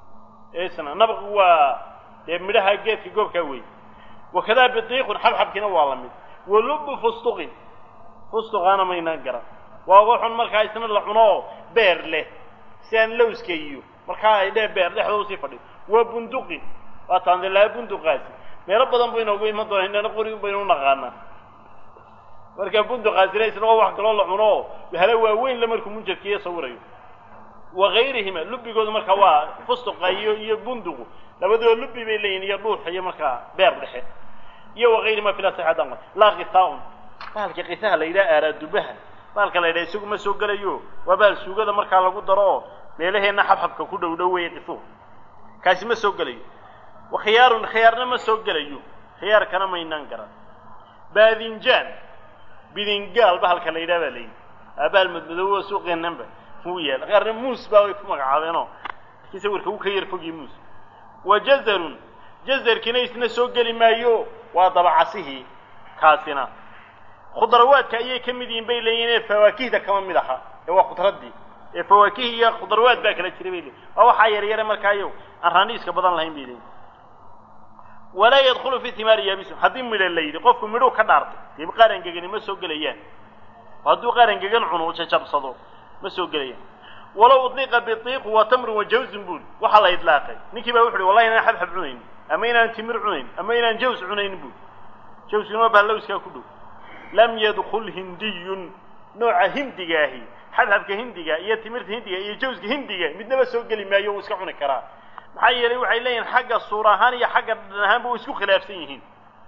إيسنا نبغ و مدها جيت في جوب كوي وكذا بالضيق حبحب كنا والله ولب فستق فستق أنا ما ينقرأ وأروح المركز يسمى العنو بير له سان لوس كيو مركز ده بير له حدوسي فدي وبندقي أتاند الله بندقاسي ما رب ضم بينه وبين مدة هنا نقولي بينه نغانا مركز بندقاسي ليس نوع واحد كلا العنو بهلا وين لما يكون منجد كي يصوريه وغيرهما لب يقول مركز فستق ي يبندقه لابد اللب بيلين يروح هي مركز بير له يو غير ما في لا صحة دم لا غثاء قال غثاء لا إذا أراد بها قال كلا إذا سوق ما سوق له يو وبال سوق هذا مركز على قدره ميله هنا حب حب كده ودوه يقفوه كاش ما سوق له وخيار خيارنا ما سوق له يو خيار كنا ما ينقر باذنجان بذنجال بحال كلا إذا بالين أبال مدلوه سوق النبى فويا غير موس باوي في مقعدنا كيسوي كوك خير فوق موس وجزر جزر كنيسنا سوق لما يو وضبع عصيه كاسنا خضروات كأي كمدين بيلين فواكه ده كمان مدحها هو خضردي فواكه هي خضروات باكلة تريبيلي أو حير يرى مركايو الرانيس كبدان لهم بيلين ولا يدخل في ثمار يابس حدين من الليل قفكم مدو كدارت يبقى رنجين ما سوق ليان هدو قارنجين عنو تشاب صدو ما سوق ليان ولو أطلق بالطيق وتمر وجوز بول وحلا يطلاقي نكي بوحري والله أنا حب حب عنين أما إنا تمر عنين أما إنا جوز عنين بول جوز ما بهلوس كله لم يدخل هندي نوع هندي جاهي حب حب كهندي جا يتمر هندي جا يجوز هندي جا بدنا بس سوق لي ما يوسك عنا كرا محيري وعيلين حق الصورة هاني حق النهام بوسكو خلاف سينهن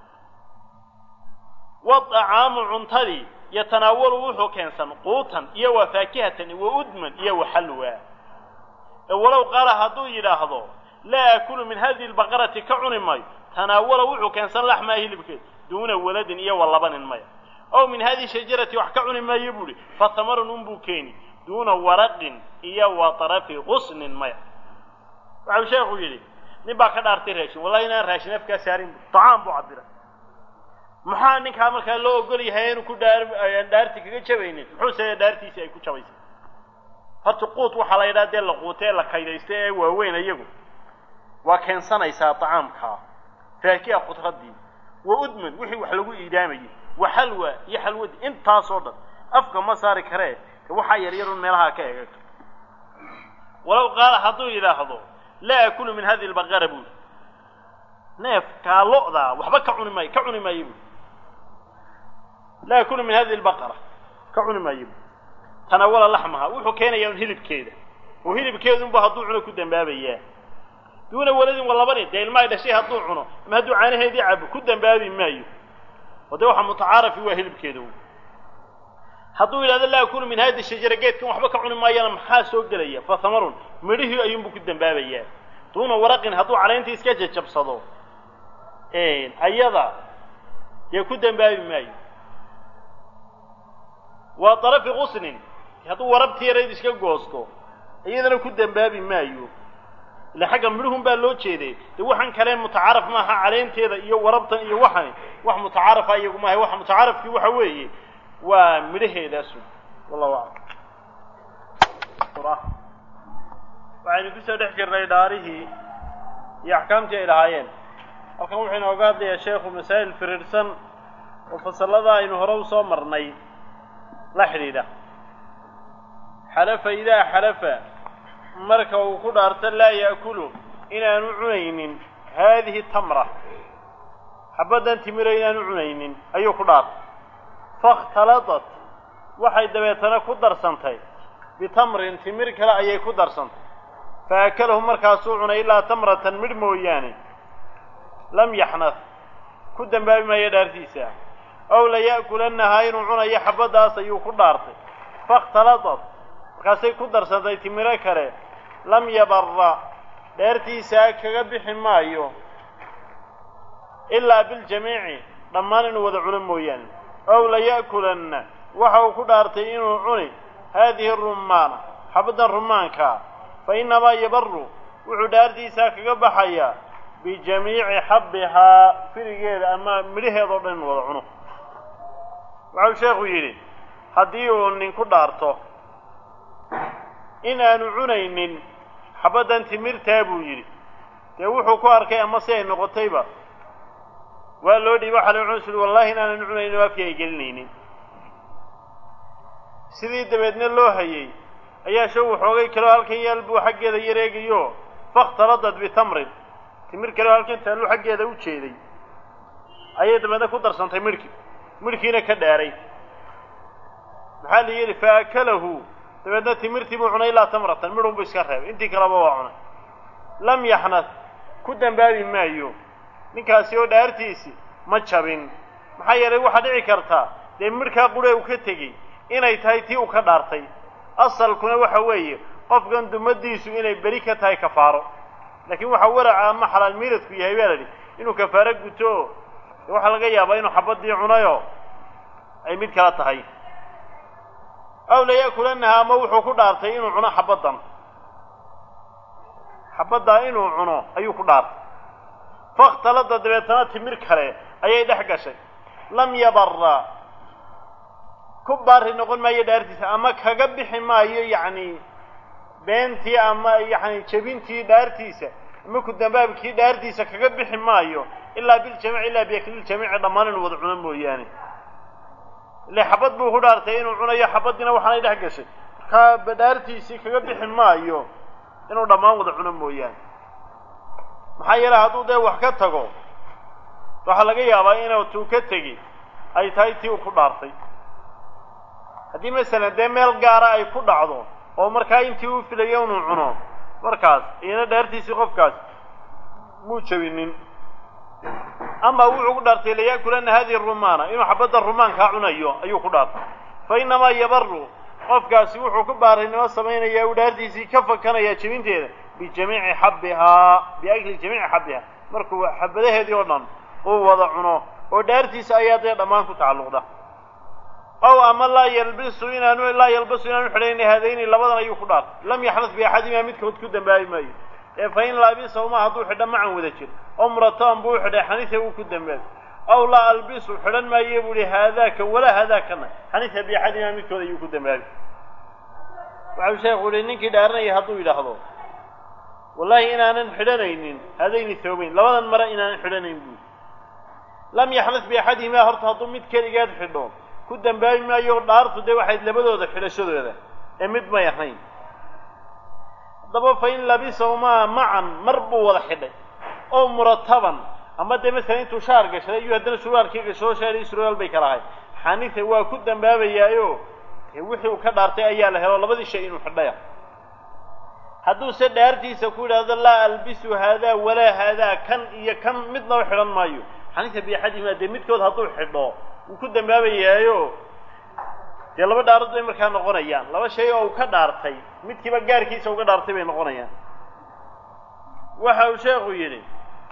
والطعام عنطري يتناول وحو كنسا قوتا يو فاكهة وأدما يو حلوى ولو قال هدو يلاحظوا لا أكل من هذه البقرة كعن ماي تناول وحو كنسا لحمه لبكت دون ولد يو لبن ماي أو من هذه الشجرة وحكعن ما يبولي فثمر ننبوكين دون ورق يو طرف غصن ماي وعو شيخ يلي نبقى كدار تراشي والله إنا راشي نفكا سارين طعام بعبرة maxaa ninka marka loo ogol yahay inuu ku dhaar dhaarti kaga jabaynin muxuu sameeyay dhaartiisa ay ku jabaysan horta quut waxa la yiraahdaa la quutay la kaydaysto ee waaweyn iyagu waa keensanaysaa taamka faakiya khudradii wa udman wixii wax lagu iidaamayay wa halwa iyo halwad intaas oo dhan afka ma saari karee waxa yar yar meelaha ka eega walaw qaal haduu yiraahdo la akulu min hadhihi albaqara buu neef ka lo'da waxba ka cuni may ka cuni may لا يكون من هذه البقرة كعون ما يب تناول لحمها وحو كان ينهلب كيدا وهلب كيدا بهدو عنا كدن بابيه دون ولد ولا بني ده الماء ده شيء هدو عنا ما هدو عانه هدي عب كدن بابي مايو وده واحد متعارف وهلب كيدا هدو إلى لا يكون من هذه الشجرة جيت كم وحبك عون ما ينام حاسو قليه فثمر مريه أيام بكدن بابيه دون ورق هدو على أنت إسكاج جب صدو إيه أيضا يكدن بابي مايو وطرف غصن هذا وربتي يريد إيش كجوزته أيضا لو كنت بابي مايو اللي حاجة منهم باللو كذي توحن كلام متعارف معها علين كذا يو وربط يو وحن وح متعارف أيه ما هو وح متعارف في وحويه ومره داسو والله أعلم صراحة وعين كسر دحك الريداره يحكمته إلى هايين الكلام حين وقال يا شيخ مسائل فريرسن وفصل هذا إنه روصة مرني لا حريدة حلف إذا حلف مركه وقدرت لا يأكله إلى نوعين هذه التمرة حبدا تمر إلى نوعين أي قدر فاختلطت وحيد بيتنا قدر سنتي بتمر تمر كلا أي قدر سنت فأكله مركه سوعنا إلا تمرة مرمويان لم يحنث كدن باب ما يدار ساعة أو لا يأكلن هاي نوعنا يحبدا سيو قدرت فاختلطت قاسي قدر سنتي تمر كره لم يبر دارتي ساكا بحمايو إلا بالجميع ضمان وضعون مويان أو لا يأكلن وحو قدرتي إنو عني هذه الرمانة حبدا الرمانكا فإنما يبر وحو دارتي ساكا بحيا بجميع حبها في رجال أما مريه ضمن وضعونه وعو شيخ يري حديو أن قدرته إن أنا عنين حبدا تمر تابو يري dee wuxuu ku arkay ama si ay noqotayba waa loo dhiiba waxa la cunsul wallahi inaanan cunayno afkii ay gelinaynin sidii dabeedna loo hayay ayaa show waxoogay kaloo halkan yaal buu xaggeeda yareegayo fakhtaladad bitamrin timir kaloo halkan taallu xaggeeda u jeeday ayay dabeedna ku darsantay midhkii midhkiina ka dhaaray maxaa la yidhi faakalahu dabeedna timirtii buu cunay ilaa tamratan midhun buu iska reebay intii kaleba waa cunay lam yaxnad ku dambaabi maayo ninkaasi oo dhaartiisi ma jabin maxaa yeelay waxaa dhici kartaa dee midhkaa qurhe uu ka tegey inay tahay tii uu ka dhaartay asalkuna waxa weeye qofkan dumadiisu inay beri ka tahay kafaaro laakiin waxaa waraca ama xalaal miiradku yahay baa la yidhi inuu kafaaro guto waxaa laga yaabaa inuu xabadii cunayo ay mid kala tahay aw la yaakulannaha ama wuxuu ku dhaartay inuu cuno xabaddan xabaddaa inuu cuno ayuu ku dhaartay fakhtalada dabeetana timir kale ayay dhex gashay lam yabarra ku baari noqon maayo dhaartiisa ama kaga bixi maayo yacni beentii ama yacni jebintii dhaartiisa ama ku dambaabkii dhaartiisa kaga bixi maayo ilaa biljamiic ilaa biakliljamiici dhammaan inuu wada cuno mooyaane ile xabad buu ku dhaartay inuu cunayo xabaddiina waxaanay dhex gashay markaa dhaartiisii kaga bixi maayo inuu dhammaan wada cuno mooyaane maxaa yeele hadduu dee wax ka tago waxaa laga yaabaa inuu tuu ka tegi ay tahay tii uu ku dhaartay haddii masalan dee meel gaara ay ku dhacdo oo markaa intii uu filayo inuu cuno markaas iyana dhaartiisii qofkaas muu jabinin ama wuxuu ku dhaartay layaakulanna hadihi rumaana inuu xabadda rumaankaa cunayo ayuu ku dhaartay fa innamaa yabaru qofkaasi wuxuu ku baarinimo samaynayaa uu dhaartiisii ka fakanayaa jebinteeda bijamiici xabbihaa biakli jamiici xabbihaa markuu xabadaheedii oo dhan uu wada cuno oo dhaartiisa ayaa dee dhammaan ku tacalluqda aw ama laa yalbisu inaanu laa yalbasu inaanu xidhayna haadayni labadan ayuu ku dhaartay lam yaxnas biaxadimaa midkood ku dambaabi maayo ee fa in laabisahuma hadduu xidho macan wada jir oo murataban buu xidhay xaniisa wuu ku dambaabi aw laa albisu xidhan maaye buu ihi haadaaka walaa haadaakana xaniisa biaxadimaa midkood ayuu ku dambaabi waxau sheekhu yihi ninkii dhaaranaya hadduu yidhaahdo wallahi inaanan xidhanaynin haadayni thawbayn labadan mare inaanan xidhanayn buu lam yaxnas biaxadihimaa horta hadduu mid keligeed xidho ku dambaabi maayo dhaartu dee waxayd labadooda xidhashadooda ee mid may ahayn haddaba fa in labisahumaa macan mar buu wada xidhay oo murataban ama dee masalan intuu shaar gashaday ayuu haddana surwaalkii gashoo shaari surwaal bay kala ahay xaniisa waa ku dambaabayaayo dee wixii uu ka dhaartay ayaa la helo labadii shay inuu xidhaya hadduuse dhaartiisa ku yidhaahdo laa albisu haadaa walaa haadaa kan iyo kan midnaba xidhan maayo xaniisa biaxadihimaa dee midkood hadduu xidho wuu ku dambaabayaayo dee laba dhaarood bay markaa noqonayaan laba shay oo uu ka dhaartay midkiiba gaarkiisa uga dhaartay bay noqonayaan waxa uu sheekhu yidhi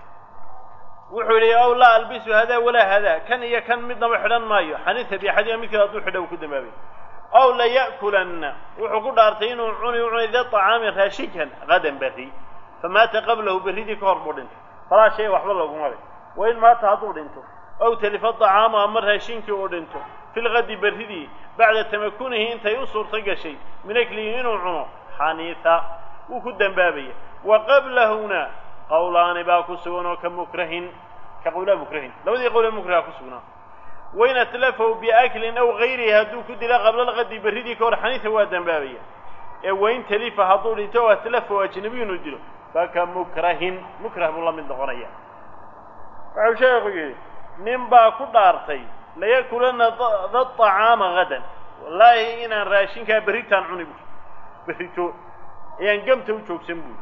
wuxuu yidhi aw laa albisu hadaa walaa hadaa kan iyo kan midnaba xidhan maayo xaniisa biaxadihimaa midkood hadduu xidho wuu ku dambaabay aw la ya'kulanna wuxuu ku dhaartay inuu cuni u cunay da طacaamin raashinkan qadan berri famaata qablahu berridii ka hor buu dhintay falaa shay waxba laguma leh wain maata hadduu dhinto aw talifa طacaamu ama raashinkii uu dhinto fi lgadi berridii bacda tamakunihi intay u suurto gashay min aklihi inuu cuno xaniisa wuu ku dambaabaya wa qablahuna qowlaani baa ku sugan oo ka mukrahin ka qowlaa mukrahin labadii qowlee mukraha ku sugnaa wain atlafahu biaklin aw gayrihi hadduu ku dila qabla lgadi berridii ka hor xaniisa waa dambaabaya ee wain talifa hadduu dhinto oo atlafahu ajnabiy inuu dilo faka mukrahin mukrah buu la mid noqonaya waxau sheekhu yidhi nin baa ku dhaartay layakulanna da طacaama gadan wallaahi inaan raashinkaa berritaan cuni bu berrito ayaan gamta u joogsan buui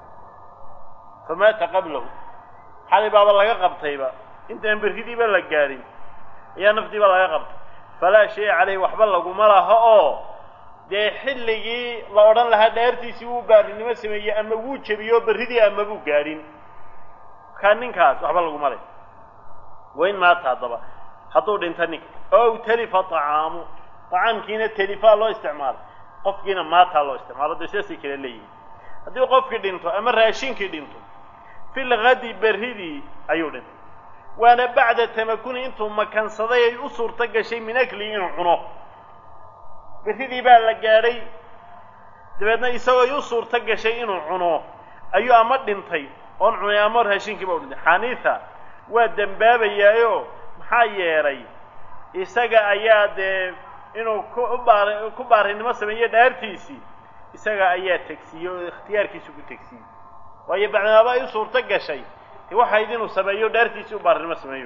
famaata qablahu xalay baaba laga qabtayba intaan berridiiba la gaadhin ayaa nafdiiba laga qabtay falaa shay caleyh waxba laguma laha oo dee xilligii la odhan lahaa dhaartiisii wuu baarinimo sameeyey ama wuu jebiyo berridii ama buu gaadhin markaa ninkaas waxba laguma leh wain maata haddaba hadduu dhinto ninka ow talifa طacaamu طacaamkiina telifaa loo isticmaalay qofkiina maataa loo isticmaalo dee sidaasay kala leeyihin haddii qofkii dhinto ama raashinkii dhinto fi lgadi berridii ayuu dhintay waana bacda tamakuni intuu makansaday ay u suurto gashay min aklihi inuu cuno berridii baa la gaadhay dabeedna isagoo ay u suurto gashay inuu cuno ayuu ama dhintay oon cunay ama raashinkiiba u dhintay xaniitha waa dembaabayaayo maxaa yeelay isaga ayaa dee inuu ku baar ku baarinimo sameeyo dhaartiisii isaga ayaa tegsiiyey oo ikhtiyaarkiisu ku tegsiiyey waayo bacdamaaba ay u suurto gashay waxayd inuu sameeyo dhaartiisii u baarinimo sameeyo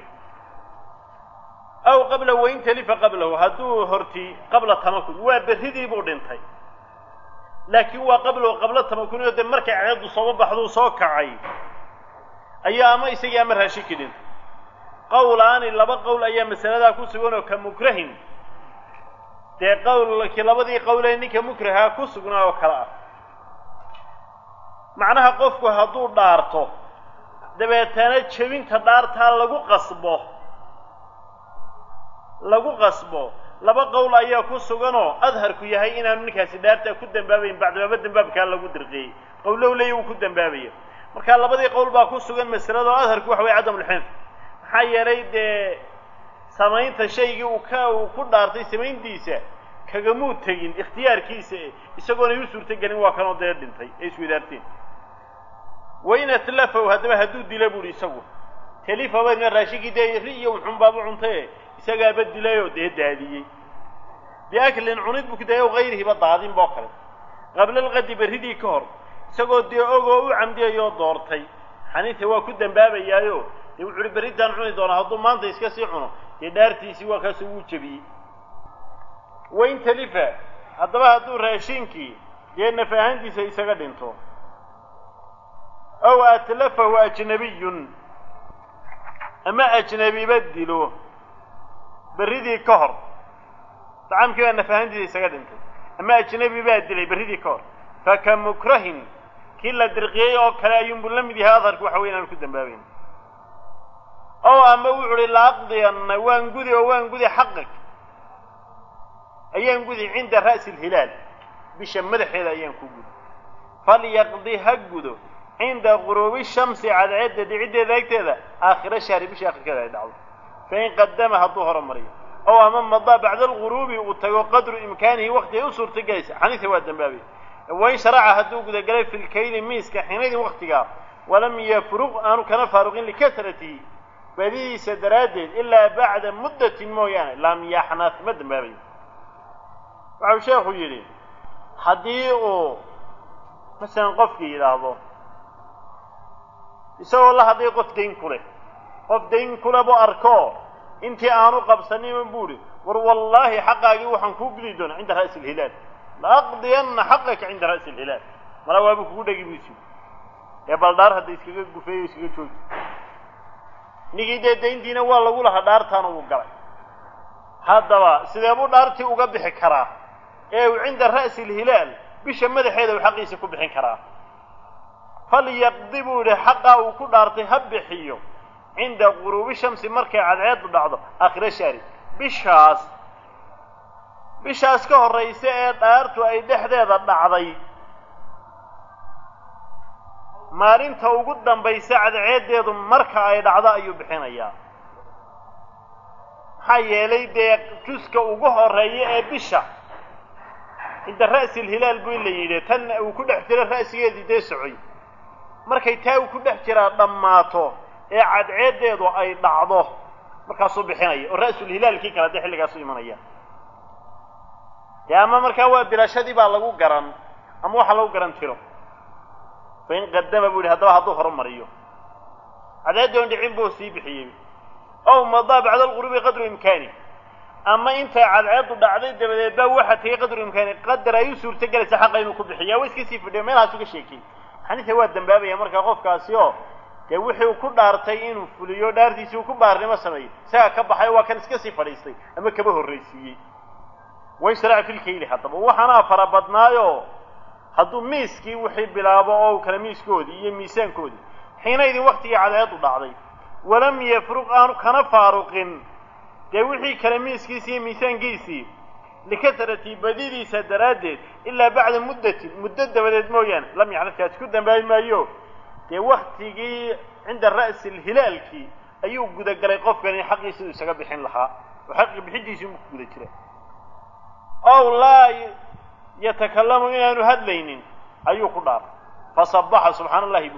aw qabla wain talifa qablahu hadduu horti qabla tamakun waa berridii buu dhintay laakiin waa qablahu qabla tamakun oo dee markay cadceeddu soo baxduu soo kacay ayaa ama isagii ama raashinkii dhintay qawlaani laba qowl ayaa masaladaa ku sugan oo ka mukrahin dee qawlkii labadii qowlee ninka mukrahaa ku sugnaa oo kale ah macnaha qofku hadduu dhaarto dabeetana jebinta dhaartaa lagu qasbo lagu qasbo laba qowl ayaa ku suganoo adharku yahay inaanu ninkaasi dhaartaa ku dembaabayn bacdamaaba dembaabkaa lagu dirqiyey qowlow leeya uu ku dembaabaya markaa labadii qowl baa ku sugan masalada oo adharku waxa weye cadamulxinf maxaa yeelay dee samaynta shaygii uu ka uu ku dhaartay samayntiisa kagamuu tegin ikhtiyaarkiisa isagoonay u suurto gelin waa kanoo dee dhintay ay iswadaarteen wain atlafaw haddaba hadduu dila buuhi isagu talifa baydna raashinkii dee ri iyo wuxuunbaabu cuntaye isagaaba dilayoo dee daadiyey biaklin cunid buu ku daayay o hayrihiba daadin boo kale qabla alqadi berridii ka hor isagoo dee ogoo u camdiyayoo doortay xaniita waa ku dembaabayaayo dee wuxu uhi berritaan cuni doonaa hadduu maanta iska sii cuno dee dhaartiisii waa kaasoo wuu jebiyey wain talifa haddaba hadduu raashinkii dee naf ahaantiisa isaga dhinto aw atlafahu ajnabiyun ama ajnabiba dilo berridii ka hor dacaamkii baa naf ahaantiisa isaga dhintay ama ajnabi baa dilay berridii ka hor faka mukrahin kii la dirqiyey oo kale ayuunbuu la mid yahay adharku waxa wey inaanu ku dembaabayn oo ama wuxu uhi laaqdiyanna waan gudi oo waan gudi xaqig ayaan gudi cinda ra'si alhilaal bisha madaxeeda ayaan ku gudi falyaqdi ha gudo cinda guruubi shamsi cadceedda dhiciddeeda agteeda aakhira shahri bisha akhirkeeda ay dhacdo fain qadama hadduu horumariyo oo ama madaa bacda alguruubi uu tago qadru imkaanihi waqti ay u suurta gelaysa xaniita waa dembaabay wain sharaca hadduu gudagalay fi lkayli miiska xinaydin waktigaa walam yafruq aanu kana faaruqin likasratihi badidiisa daraaddeed ilaa bacda muddatin mooyaane lam yaxnat ma dembaabayo waxau sheekhu yidhi haddii uu masalan qofkii yidhaahdo isagoo la hadlay qof dayn ku leh qof dayn kule bu arko intii aanu qabsanin buuhi war wallaahi xaqaagii waxaan kuu gudi doonaa cinda ra'si alhilaal laaqdiyanna xaqaka cinda ra'si alhilaal mala waabuu kugu dhegi buysi ee baldhaar hadda iskaga gufeeyo iskaga joogi ninkii dee dayntiina waa lagu lahaa dhaartaana wuu galay haddaba sidee buu dhaartii uga bixi karaa ee uu cinda ra'si alhilaal bisha madaxeeda uu xaqiisa ku bixin karaa falyaqdi buu yidhi xaqaa uu ku dhaartay ha bixiyo cinda guruubi shamsi markay cadceeddu dhacdo aakhira shahri bishaas bishaas ka horraysa ee dhaartu ay dhexdeeda dhacday maalinta ugu dambaysa cadceeddeedu marka ay dhacdo ayuu bixinayaa maxaa yeelay dee juska ugu horreeya ee bisha cinda ra'si alhilaal buu la yidhi tan uu ku dhex jiro ra'sigeedii dee socoy markay taa uu ku dhex jiraa dhammaato ee cadceeddeedu ay dhacdo markaasuu bixinaya oo ra'sulhilaalkii kale dee xilligaasu imanaya dee ama markaa waa bilashadii baa lagu garan ama waxaa lagu garan tiro fain qadama buu yidhi haddaba hadduu horumariyo cadceeddii on dhicin buu sii bixiyey ow madaa bacda alquruubi qadru imkaani ama intay cadceeddu dhacday dabadeed baa waxa tegay qadru imkaani qadar ay u suurto gelaysa xaqa inuu ku bixiya waa iska sii fidhiyo meelhaas uga sheekay xaniita waa dembaabaya markaa qofkaasi oo dee wixii uu ku dhaartay inuu fuliyo dhaartiisii uu ku baarnimo sameeyey isagaa ka baxay waa kan iska sii fadhiistay ama kaba horraysiiyey wain sharaca fi lkayli haddaba waxaanaa fara badnaayo hadduu miiskii wixii bilaabo oo kale miiskoodii iyo miisaankoodii xiinaydin waktigii cadceeddu dhacday walam yafruq aanu kana faaruqin dee wixii kale miiskiisii iyo miisaankiisii likasrati badidiisa daraaddeed ilaa bacda muddatin muddo dabadeed mooyaane lam yaxnadkaasi ku dambaabi maayo dee waktigii cinda ra'si alhilaalkii ayuu gudagalay qofkani xaqiisiduu isaga bixin lahaa oo xaqii bixintiisii mu ku guda jira ow laa yatakalamu inaanu hadlaynin ayuu ku dhaartay fasabaxa subxaana allahi buu yidhi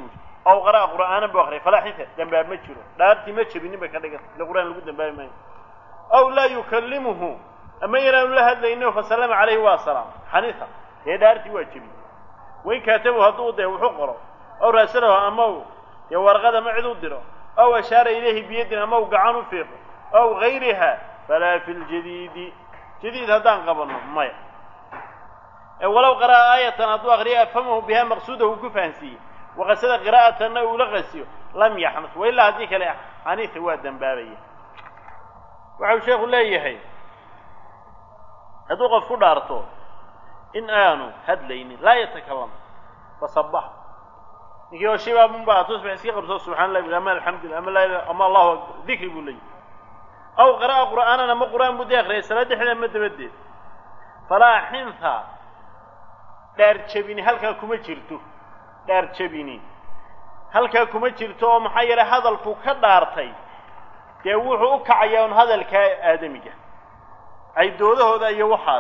أو قرأ قرآنا بآخره فلا حنث دنباب مجره لا أرتي مجر بنبك هذا القرآن لقد دنباب ما أو لا يكلمه أما يرى له هذا إنه فسلم عليه والسلام حنيثا هي دارتي واجبي وإن كاتبه هدوده وحقره أو راسله أمو يورغد معذو دره أو أشار إليه بيد أمو قعانه فيه أو غيرها فلا في الجديد جديد هدان قبلنا ما ولو قرأ آية أدوى غريئة فمه بها مقصوده كفانسي وغسد قراءة أنه لغسيه لم يحنث وإلا هذيك لا عنيث هو الدنبابية وعلى شيخ الله يحيي هدوغ في دارته إن آنوا هدلين لا يتكلم فصبح نجي وشيبا من بعض تصبح سيقر سبحان الله بالأمان الحمد لله أما الله أما الله ذكر يقول لي أو قراءة قرآن أما قرآن بدي أخرى سلا حين مد بدي فلا حنثا دار تشبيني هل كما جرتو دار تشبيني هل كما جرتو محير هذا الكوكا دارتي dee wuxuu u kacayaa hadalka aadamiga ay doodahooda iyo waxaas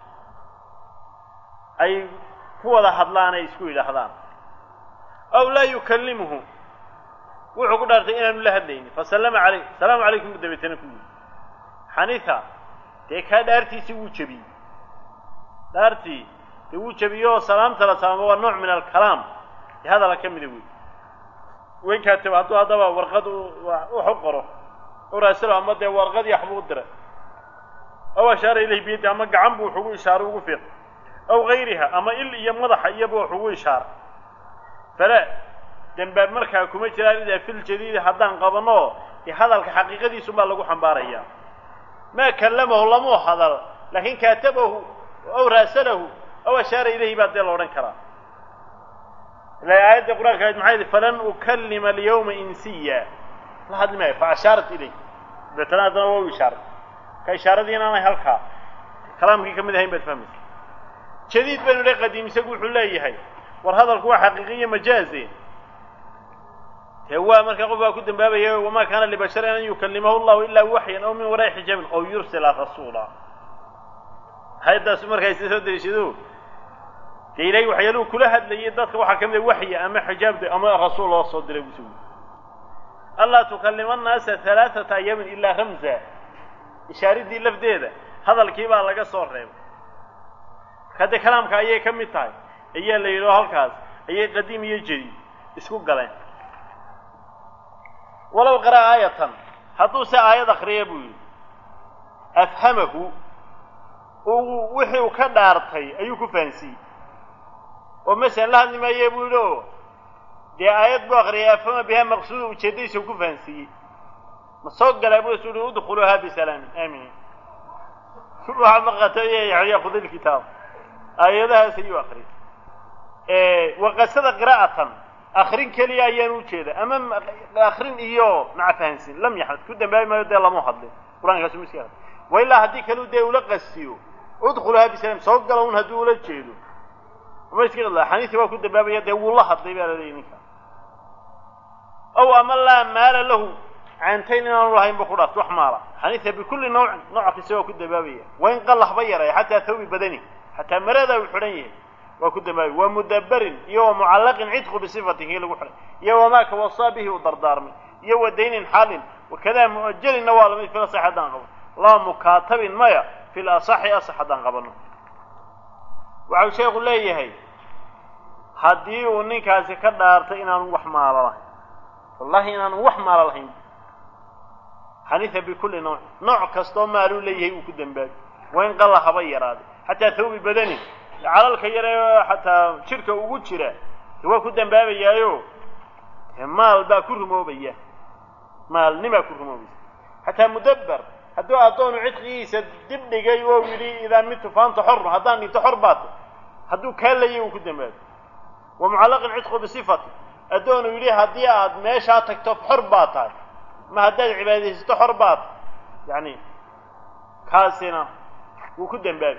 ay ku wada hadlaan ay isku yiraahdaan aw la yukallimuhu wuxuu ku dhaartay inaanu la hadlaynin fa sallama alayhi salaamu alaykum dabeetana ku xaniifa dee ka dhaartiisi uu jabiyay dhaartii dee uu jabiyo salaamta la salaamo waa nooc min al-kalaam hada la kamid weey way ka tabaado hadaba warqad u xaqoro وراسله أما ده ورقد يحمود دره أو أشار إليه بيد أما قعم بو حقوق إشارة وقفيق أو غيرها أما إلا يمضح يبو حقوق إشارة فلا دنباب مركها كما جلال في الجديد حدان قبناه هذا الحقيقة دي سمع لقو حنباريا ما كلمه الله مو حضر لكن كاتبه أو راسله أو أشار إليه بعد الله ورنكره لا آيات القرآن كانت معايا فلن أكلم اليوم إنسيا لحد ما فأشارت إليه بتنادى هو إشارة كإشارة دي أنا هلكها كلامك كم ده هم بتفهمه شديد بين الرق قديم يسقول حلاي هاي وهذا القوة حقيقية مجازي هو مركب قبة كنت بابه وما كان لبشر أن يكلمه الله إلا وحيا أو من وراء حجاب أو يرسل رسولا هذا سمر كيس يسود يشدو كيلاي وحيلو كل أحد اللي يدك وحكم له وحي أما حجاب أما رسول الله صلى الله عليه وسلم الله تكلم الناس ثلاثة أيام إلا رمزا إشارة دي لفديدة هذا الكيبا لقى صور ريب هذا كلام كأيه كم تاي أيه اللي يروح الكاس أيه قديم يجري اسمه قلين ولو قرأ آية هدوس آية أخرى بول أفهمه ووحي وكدارتي أيوك فانسي ومثلا لازم يقولوا دي آيات بأخرى أفهم بها مقصود وشديس وكفانسي مصوق قلبوا يسولوا ادخلوها بسلام آمين كلها مقاتية يعني يأخذ الكتاب آياتها سيو أخرى إيه وقصد قراءة آخرين كلي أيانو كذا أمام آخرين إياه مع فانسين لم يحدث كده باي ما يدي الله محضر قرآن قاسم مسيح وإلا هدي كلو دي ولقسيو ادخلوها بسلام صوق قلبون هدو ولا تشيدو وما يسكي الله حنيثي وكده بابا يدي والله حضي بها لدينك أو أما الله مال له عانتين الله بخلاص وحمارة حنيثي بكل نوع نوع في سوا كده بابية وإن قال الله بيره حتى ثوب بدني حتى مرادة وحرية وكده بابي ومدبر يو معلق عتق بصفته لوحر يو ماك وصى به وضردار من يو دين حال وكذا مؤجل النوال من في الأصح دان قبل لا مكاتب مايا في الأصح أصح دان قبل وعلى شيء يقول لي هي هدي ونك هذا كدارت إن أنا وحمار الله والله إن أنا وحمار الله حنيث بكل نوع نوع كستوم مالو لي هي وكده باب وين قال خبير هذا حتى ثوب بدني على الخير حتى شركة وجود شراء هو كده باب يايو مال باكر موبية مال نما كر موبية حتى مدبر هدو أعطون عتقي سدب جاي ويلي إذا مت فانت حر هذاني تحر باطل هدو كان لي وكده باب ومعلق عتقه بصفته أدون يلي هدي عاد ماشي هتكتب حر باطل ما هدى العبادة تحر باطل يعني كاسنا وكده باب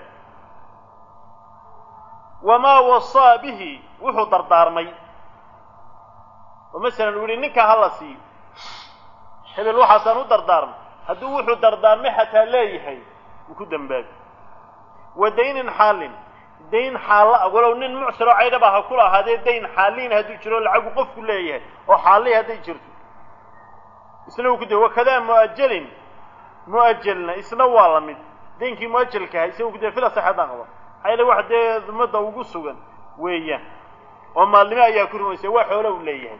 وما وصى به وحو دردارمي ومثلا نقول انك هلا سي حبل وحسن ودردارم هدو وحو دردارمي حتى لا يحي وكدن باب ودين حال dayn xaala walow nin mucsiro caydaba ha kula ahaadee dayn xaaliin hadduu jiro lacagu qofku leeyahay oo xaalii hadday jirto isna uu ku day wakadaa mu'ajalin mu'ajalna isna waa la mid daynkii mu'ajalka ahaa isagu ku day fila saxadaan qaba xayla wax dee ummadda ugu sugan weeyaan oo maalnimo ayaa ku rumaysay waa xoolo uu leeyahay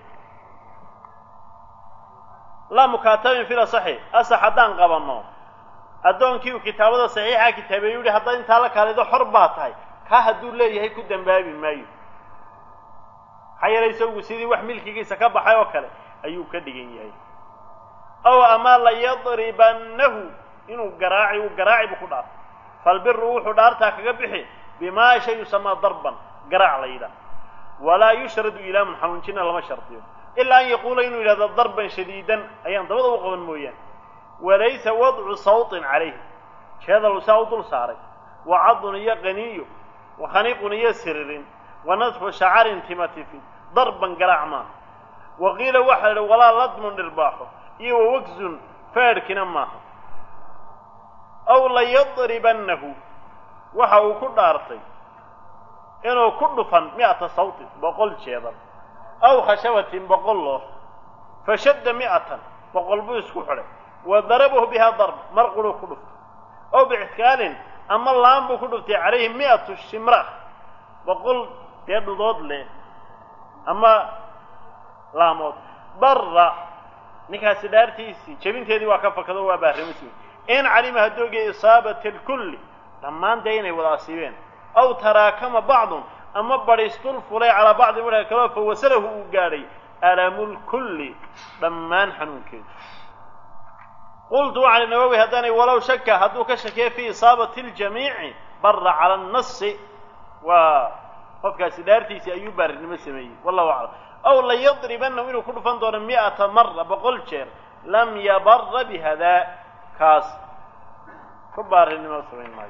la mukaatabin fila saxi asax haddaan qabanno addoonkii uu kitaabada saxiixa kitaabeeyey yidhi haddaad intaa la kaalido xor baa tahay ka hadduu leeyahay ku dambaabi maayo maxaa yeelay isagu sidii wax milkigiisa ka baxay oo kale ayuu ka dhigan yahay aw ama la yadribannahu inuu garaaci uu garaaci buu ku dhaartay falbiru wuxuu dhaartaa kaga bixi bimaa shay yusamaa darban garaac la yidhaah walaa yushradu ilaamun xanuunjina lama shardiyo ilaa an yaquula inuu yidhahdo darban shadiidan ayaan dabada u qaban mooyaane walaysa wadcu sawtin calayhi jeedal saa u dul saaray wa cadun iyo qaniyo wa khaniiqun iyo siririn wa nadfu shacarin timatifin darban garaac maaha waqiila waxaa la idhi walaa ladmun dhirbaaxo iyo wa wagsun faadhkina maaha aw layadribannahu waxa uu ku dhaartay inuu ku dhufan mi'ata sawtin boqol jeedal aw khashabatin boqol loox fashadda mi'atan boqol buu isku xidhay wa darabahu bihaa darb mar quruu ku dhuftay aw bicikaalin ama laan buu ku dhuftay calayhi mi'atu shimrah boqol dee dhudood leh ama laamood barra ninkaasi dhaartiisii jebinteedii waa ka fakado waa baarrimismi in calima haddoogiya isaabati alkulli dhammaan dee inay wada asiibeen aw taraakama bacdun ama badhaystul fulay calaa bacdi markaa kaloo fa wasalahu uu gaadhay alamulkulli dhammaan xanuunkeedu qultu waxaan i nawowi haddaanay walow shaka hadduu ka shakiya fii isaabati aljamiici barra cala annasi waa qofkaasi dhaartiisii ayuu baarinimo sameeyey wallahu aclam aw layadribannahu inuu ku dhufan doono mi'ata mara boqol jeer lam yabarra bihadaa kaas ku baarinimo samayn maayo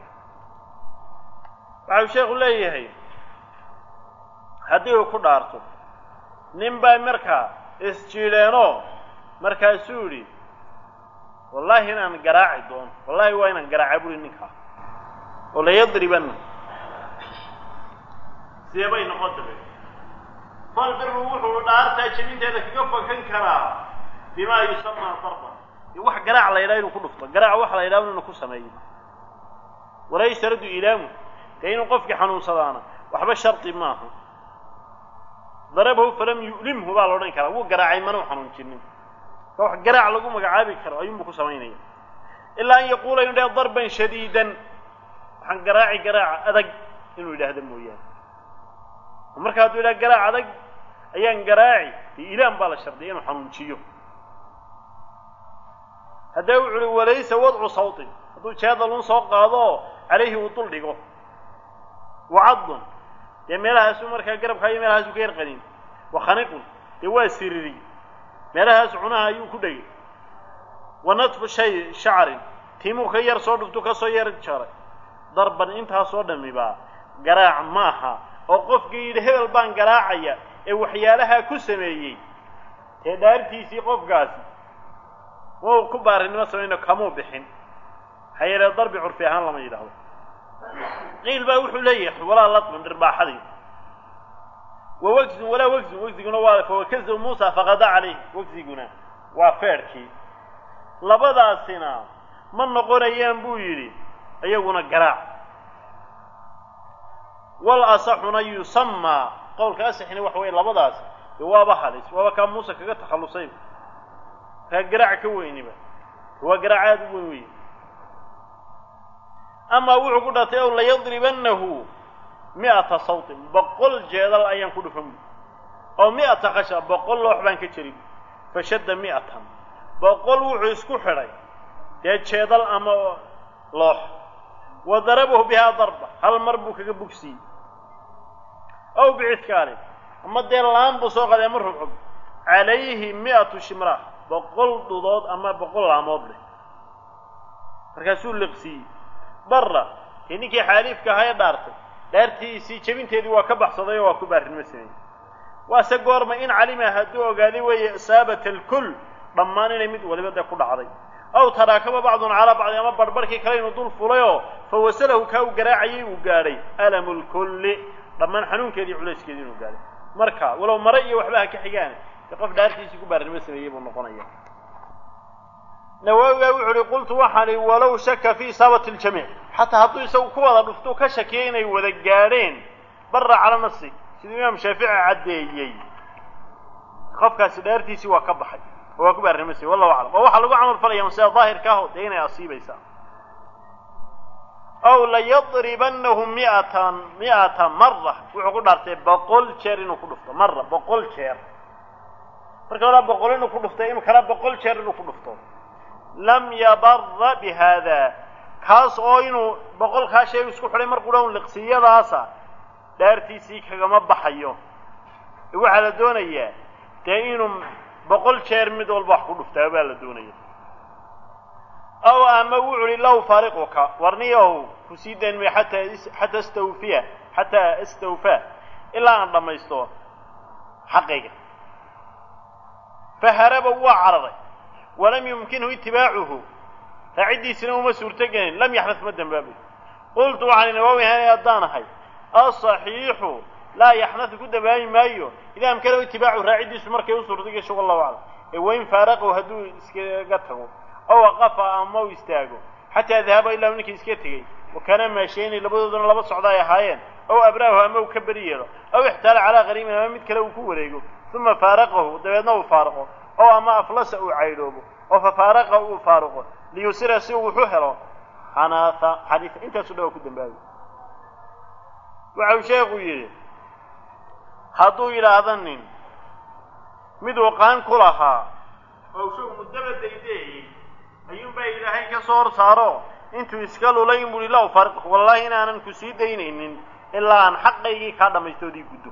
waxau sheekhu leeyahay haddii uu ku dhaarto nin baa markaa isjiileenoo markaasuu yidhi wallaahi inaan garaaci doono wallaahi waa inaan garaaca buri ninkaa oo layadribanna sidee bay noqon dabe falbiru wuxuu dhaartaa jebinteeda kaga fakan karaa bimaa yusamaa darban wax garaac la yidhaha inuu ku dhufto garaac waxa la yidhaha inuu ku sameeyo walaa yashtaradu ilaamu dee inuu qofkii xanuunsadaana waxba shardi maaha darabahu falam yu'limhu baa la odhan karaa wuu garaacay mana u xanuunjinin ka wax garaac lagu magacaabi karo ayuunbuu ku samaynaya ilaa an yaquula inuu yidhahdo darban shadiidan waxaan garaaci garaaca adag inuu yidhaahdo mooyaane marka hadduu yidhaha garaac adag ayaan garaaci dee ilaan baa la shardiyay inuu xanuunjiyo haddee wuxu uhi walaysa wadcu sawtin hadduu jeedalun soo qaado calayhi uu dul dhigo wacadun dee meelahaasuu markaa garabkaa iyo meelahaasuu ka yar qanin wa khaniqun dee waa siriri meelahaasu cunaha ayuu ku dhegay wa nadfu shay shacrin tiimuu ka yar soo dhuftu ka soo yar jaray darban intaasoo dhamibaa garaac maaha oo qofkii yidhi hebel baan garaacaya ee waxyaalahaa ku sameeyey dee dhaartiisii qofkaasi wuu ku baarinimo samayno kamuu bixin maxaa yeele darbi curfi ahaan lama yidhaahdo qiil baa wuxuu leeyahay walaa ladmun dhirbaaxadii wa wagsun walaa wagsun wagsiguna waa fawakazahu muusa faqada calayh wagsiguna waa feedhkii labadaasina ma noqonayaan buu yidhi iyaguna garaac wal asaxuna yusamaa qowlka asaxina waxa weeye labadaas dee waaba halis waaba kaa muuse kaga takhallusay kaa garaac ka weyniba waa garaac aada u weyn weeye amaa wuxuu ku dhaartay ow layadribannahu mi'ata sawtin boqol jeedal ayaan ku dhufan oo mi'ata khasha boqol loox baan ka jerin fashadda mi'atan boqol wuxuu isku xidhay dee jeedal ama loox wa darabahu bihaa darba hal mar buu kaga bogsiiyey aw bicikaalin ama dee laan buu soo qaday ama rubcub calayhi mi'atu shimraah boqol dhudood ama boqol laamood leh markaasuu liqsiiyey barra dee ninkii xaaliifka ahaa ee dhaartay dhaartiisii jebinteedii waa ka baxsaday oo waa ku baarinimo sameeyey waase goorma in calima hadduu ogaaday weeye isaabata alkull dhammaan inay mid waliba dee ku dhacday aw taraakaba bacdun calaa bacdi ama barhbarhkii kale inuu dul fulayoo fawasalahu kaa u garaacayay uu gaadhay alamu lkulli dhammaan xanuunkeedii culayskeedii inuu gaadhay marka walow mare iyo waxba ha ka xigaan de qof dhaartiisii ku baarnimo sameeyey buu noqonaya nawaawigaa wuxu uhi qultu waxaan ihi walow shaka fi isaabati ljamiic xataa hadduu isagu ku wada dhuftuu ka shakiyay inay wada gaadheen barra cala nafsi siduu imaam shaafici caddeeyey qofkaasi dhaartiisii waa ka baxay oo waa ku baarnimo sameeyey wallahu aclam oo waxaa lagu camal falaya masida daahirka ah dee inay asiibaysaa aw layadribanahu miatan mi'ata mara wuxuu ku dhaartay boqol jeer inuu ku dhufto mara boqol jeer marka hore boqol inuu ku dhuftay inuu kala boqol jeer inuu ku dhufto lam yabarra bihada kaas oo inuu boqolkaa shay isku xidhay mar qura un liqsiyadaasa dhaartiisii kagama baxayo waxaa la doonayaa dee inuu boqol jeer mid walba wax ku dhuftaa baa la doonaya aw ama wuxu uhi low faariquka warniyahow kusii dayn may xataa xataa istawfiya xataa istawfaa ilaa aan dhammaysto xaqayga faharaba waa cararay walam yumkinhu itibaacuhu raaciddiisina uma suurto gelin lam yaxdas ma dembaabayo qultu waxaan nawaawi ahaanay haddaan ahay asaxiixu laa yaxnadu ku dambaabi maayo idaa amkanahu itibaacuhu raaciddiisu markay u suurto gesho wallahu aclam ee wain faaraqahu hadduu iskaga tago aw waqafa ama u istaago xataa dahaba ilaa ninkii iska tegey wakana maashayni labadooduna laba socda ay ahaayeen aw abraahu ama uu ka beri yeelo aw ixtaala calaa qariibin ama mid kale uu ku wareego uma faaraqahu dabeedna uu faaraqo oo ama aflasa uu caydhoobo oo fafaaraqa uu faaruqo liyusira si uu wuxuu helo xanaata xadiisa intaasu dhawa ku dambaabi waxa uu sheekhu yidhi hadduu yidhaahda nin miduu qaan ku lahaa oo isagu muddaba daydeeyey ayuunbaa ilaahay ka soo hor saaro intuu iska lulay in buhi la ufaariq wallaahi inaanan ku sii daynaynin ilaa aan xaqaygii kaa dhammaystoodii guddo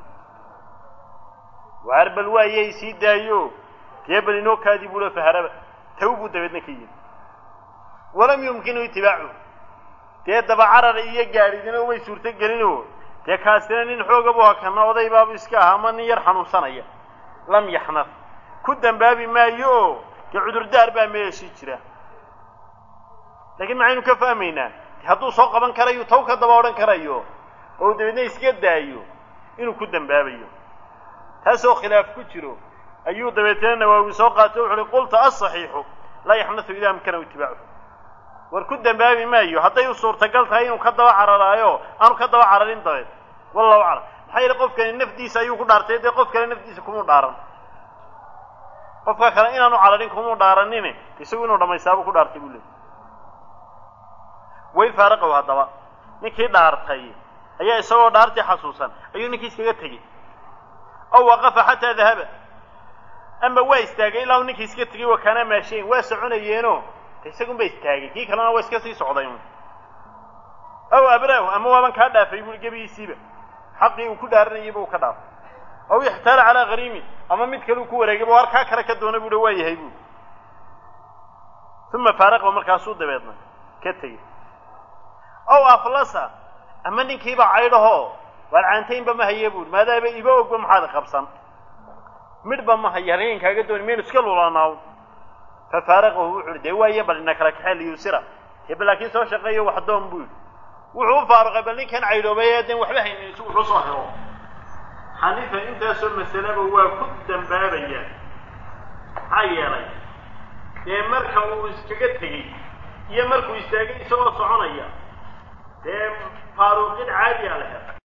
waar bal waayay sii daayo dee bal inoo kaadii buula faharaba taw buu dabeedna ka yidhi walam yumkinu itibaacuhu dee dabacarar iyo gaadhidina umay suurto gelinoo dee kaasina nin xooga buu hakana oday baabu iska aha ama nin yar xanuunsanaya lam yaxnad ku dambaabi maayo oo dee cudurdaar baa meeshii jira laakiin maxaynu ka fahmaynaa hadduu soo qaban karayo taw ka daba odhan karayo oo dabeedna iska daayo inuu ku dambaabayo taasoo khilaaf ku jiro ayuu dabeetana nawaawi soo qaatay wuxu uhi qulta asaxiixu laa yaxnadu idaa amkanahu itibaacuhu war ku dambaabi maayo hadday u suurtagal tahay inuu ka daba cararaayo aanu ka daba cararin dabeed wallahu aclam maxaa yeele qofkani nafdiisa ayuu ku dhaartay dee qof kale nafdiisa kumuu dhaaran qofka kale inaanu cararin kumuu dhaaranine isagu inuu dhammaystaabuu ku dhaartay buu leeyay way faaraqow haddaba ninkii dhaartay ayaa isagoo dhaartii xasuusan ayuu ninkii iskaga tegey aw waqafa xataa dahaba ama waa istaagay ilaa uu ninkii iska tegey wakaana maashayn waa soconayeenoo isagun ba istaagay kii kalena waa iska sii socday aw abraahu ama waaban kaa dhaafay bui gebigiisiiba xaqii uu ku dhaaranayayba uu ka dhaafay aw ixtaala calaa qariimin ama mid kale uu ku wareegay ba har kaa kale ka doona buuhi waa yahay buui uma faaraqahu markaasuu dabeedna ka tegey aw aflasa ama ninkiiba caydhahoo waar caantaynba ma haye buui maadaaba iba ogba maxaad qabsan midhba ma haya halkan kaaga dooni maynu iska lulanaaw fafaaraqahu wuxu uhi dee waaye bal ina kala kaxee liyusira hebe laakiin soo shaqeeyo wax doon buu yidhi wuxuu u faaruqay bal ninkan caydhoobay eeden waxba haynin si wuxuu soo helo xaniifa intaasoo masaleba waa ku dambaabaya maxaa yeelay dee marka uu iskaga tegey iyo markuu istaagay isagoo soconaya dee faaruqid caadiya la helo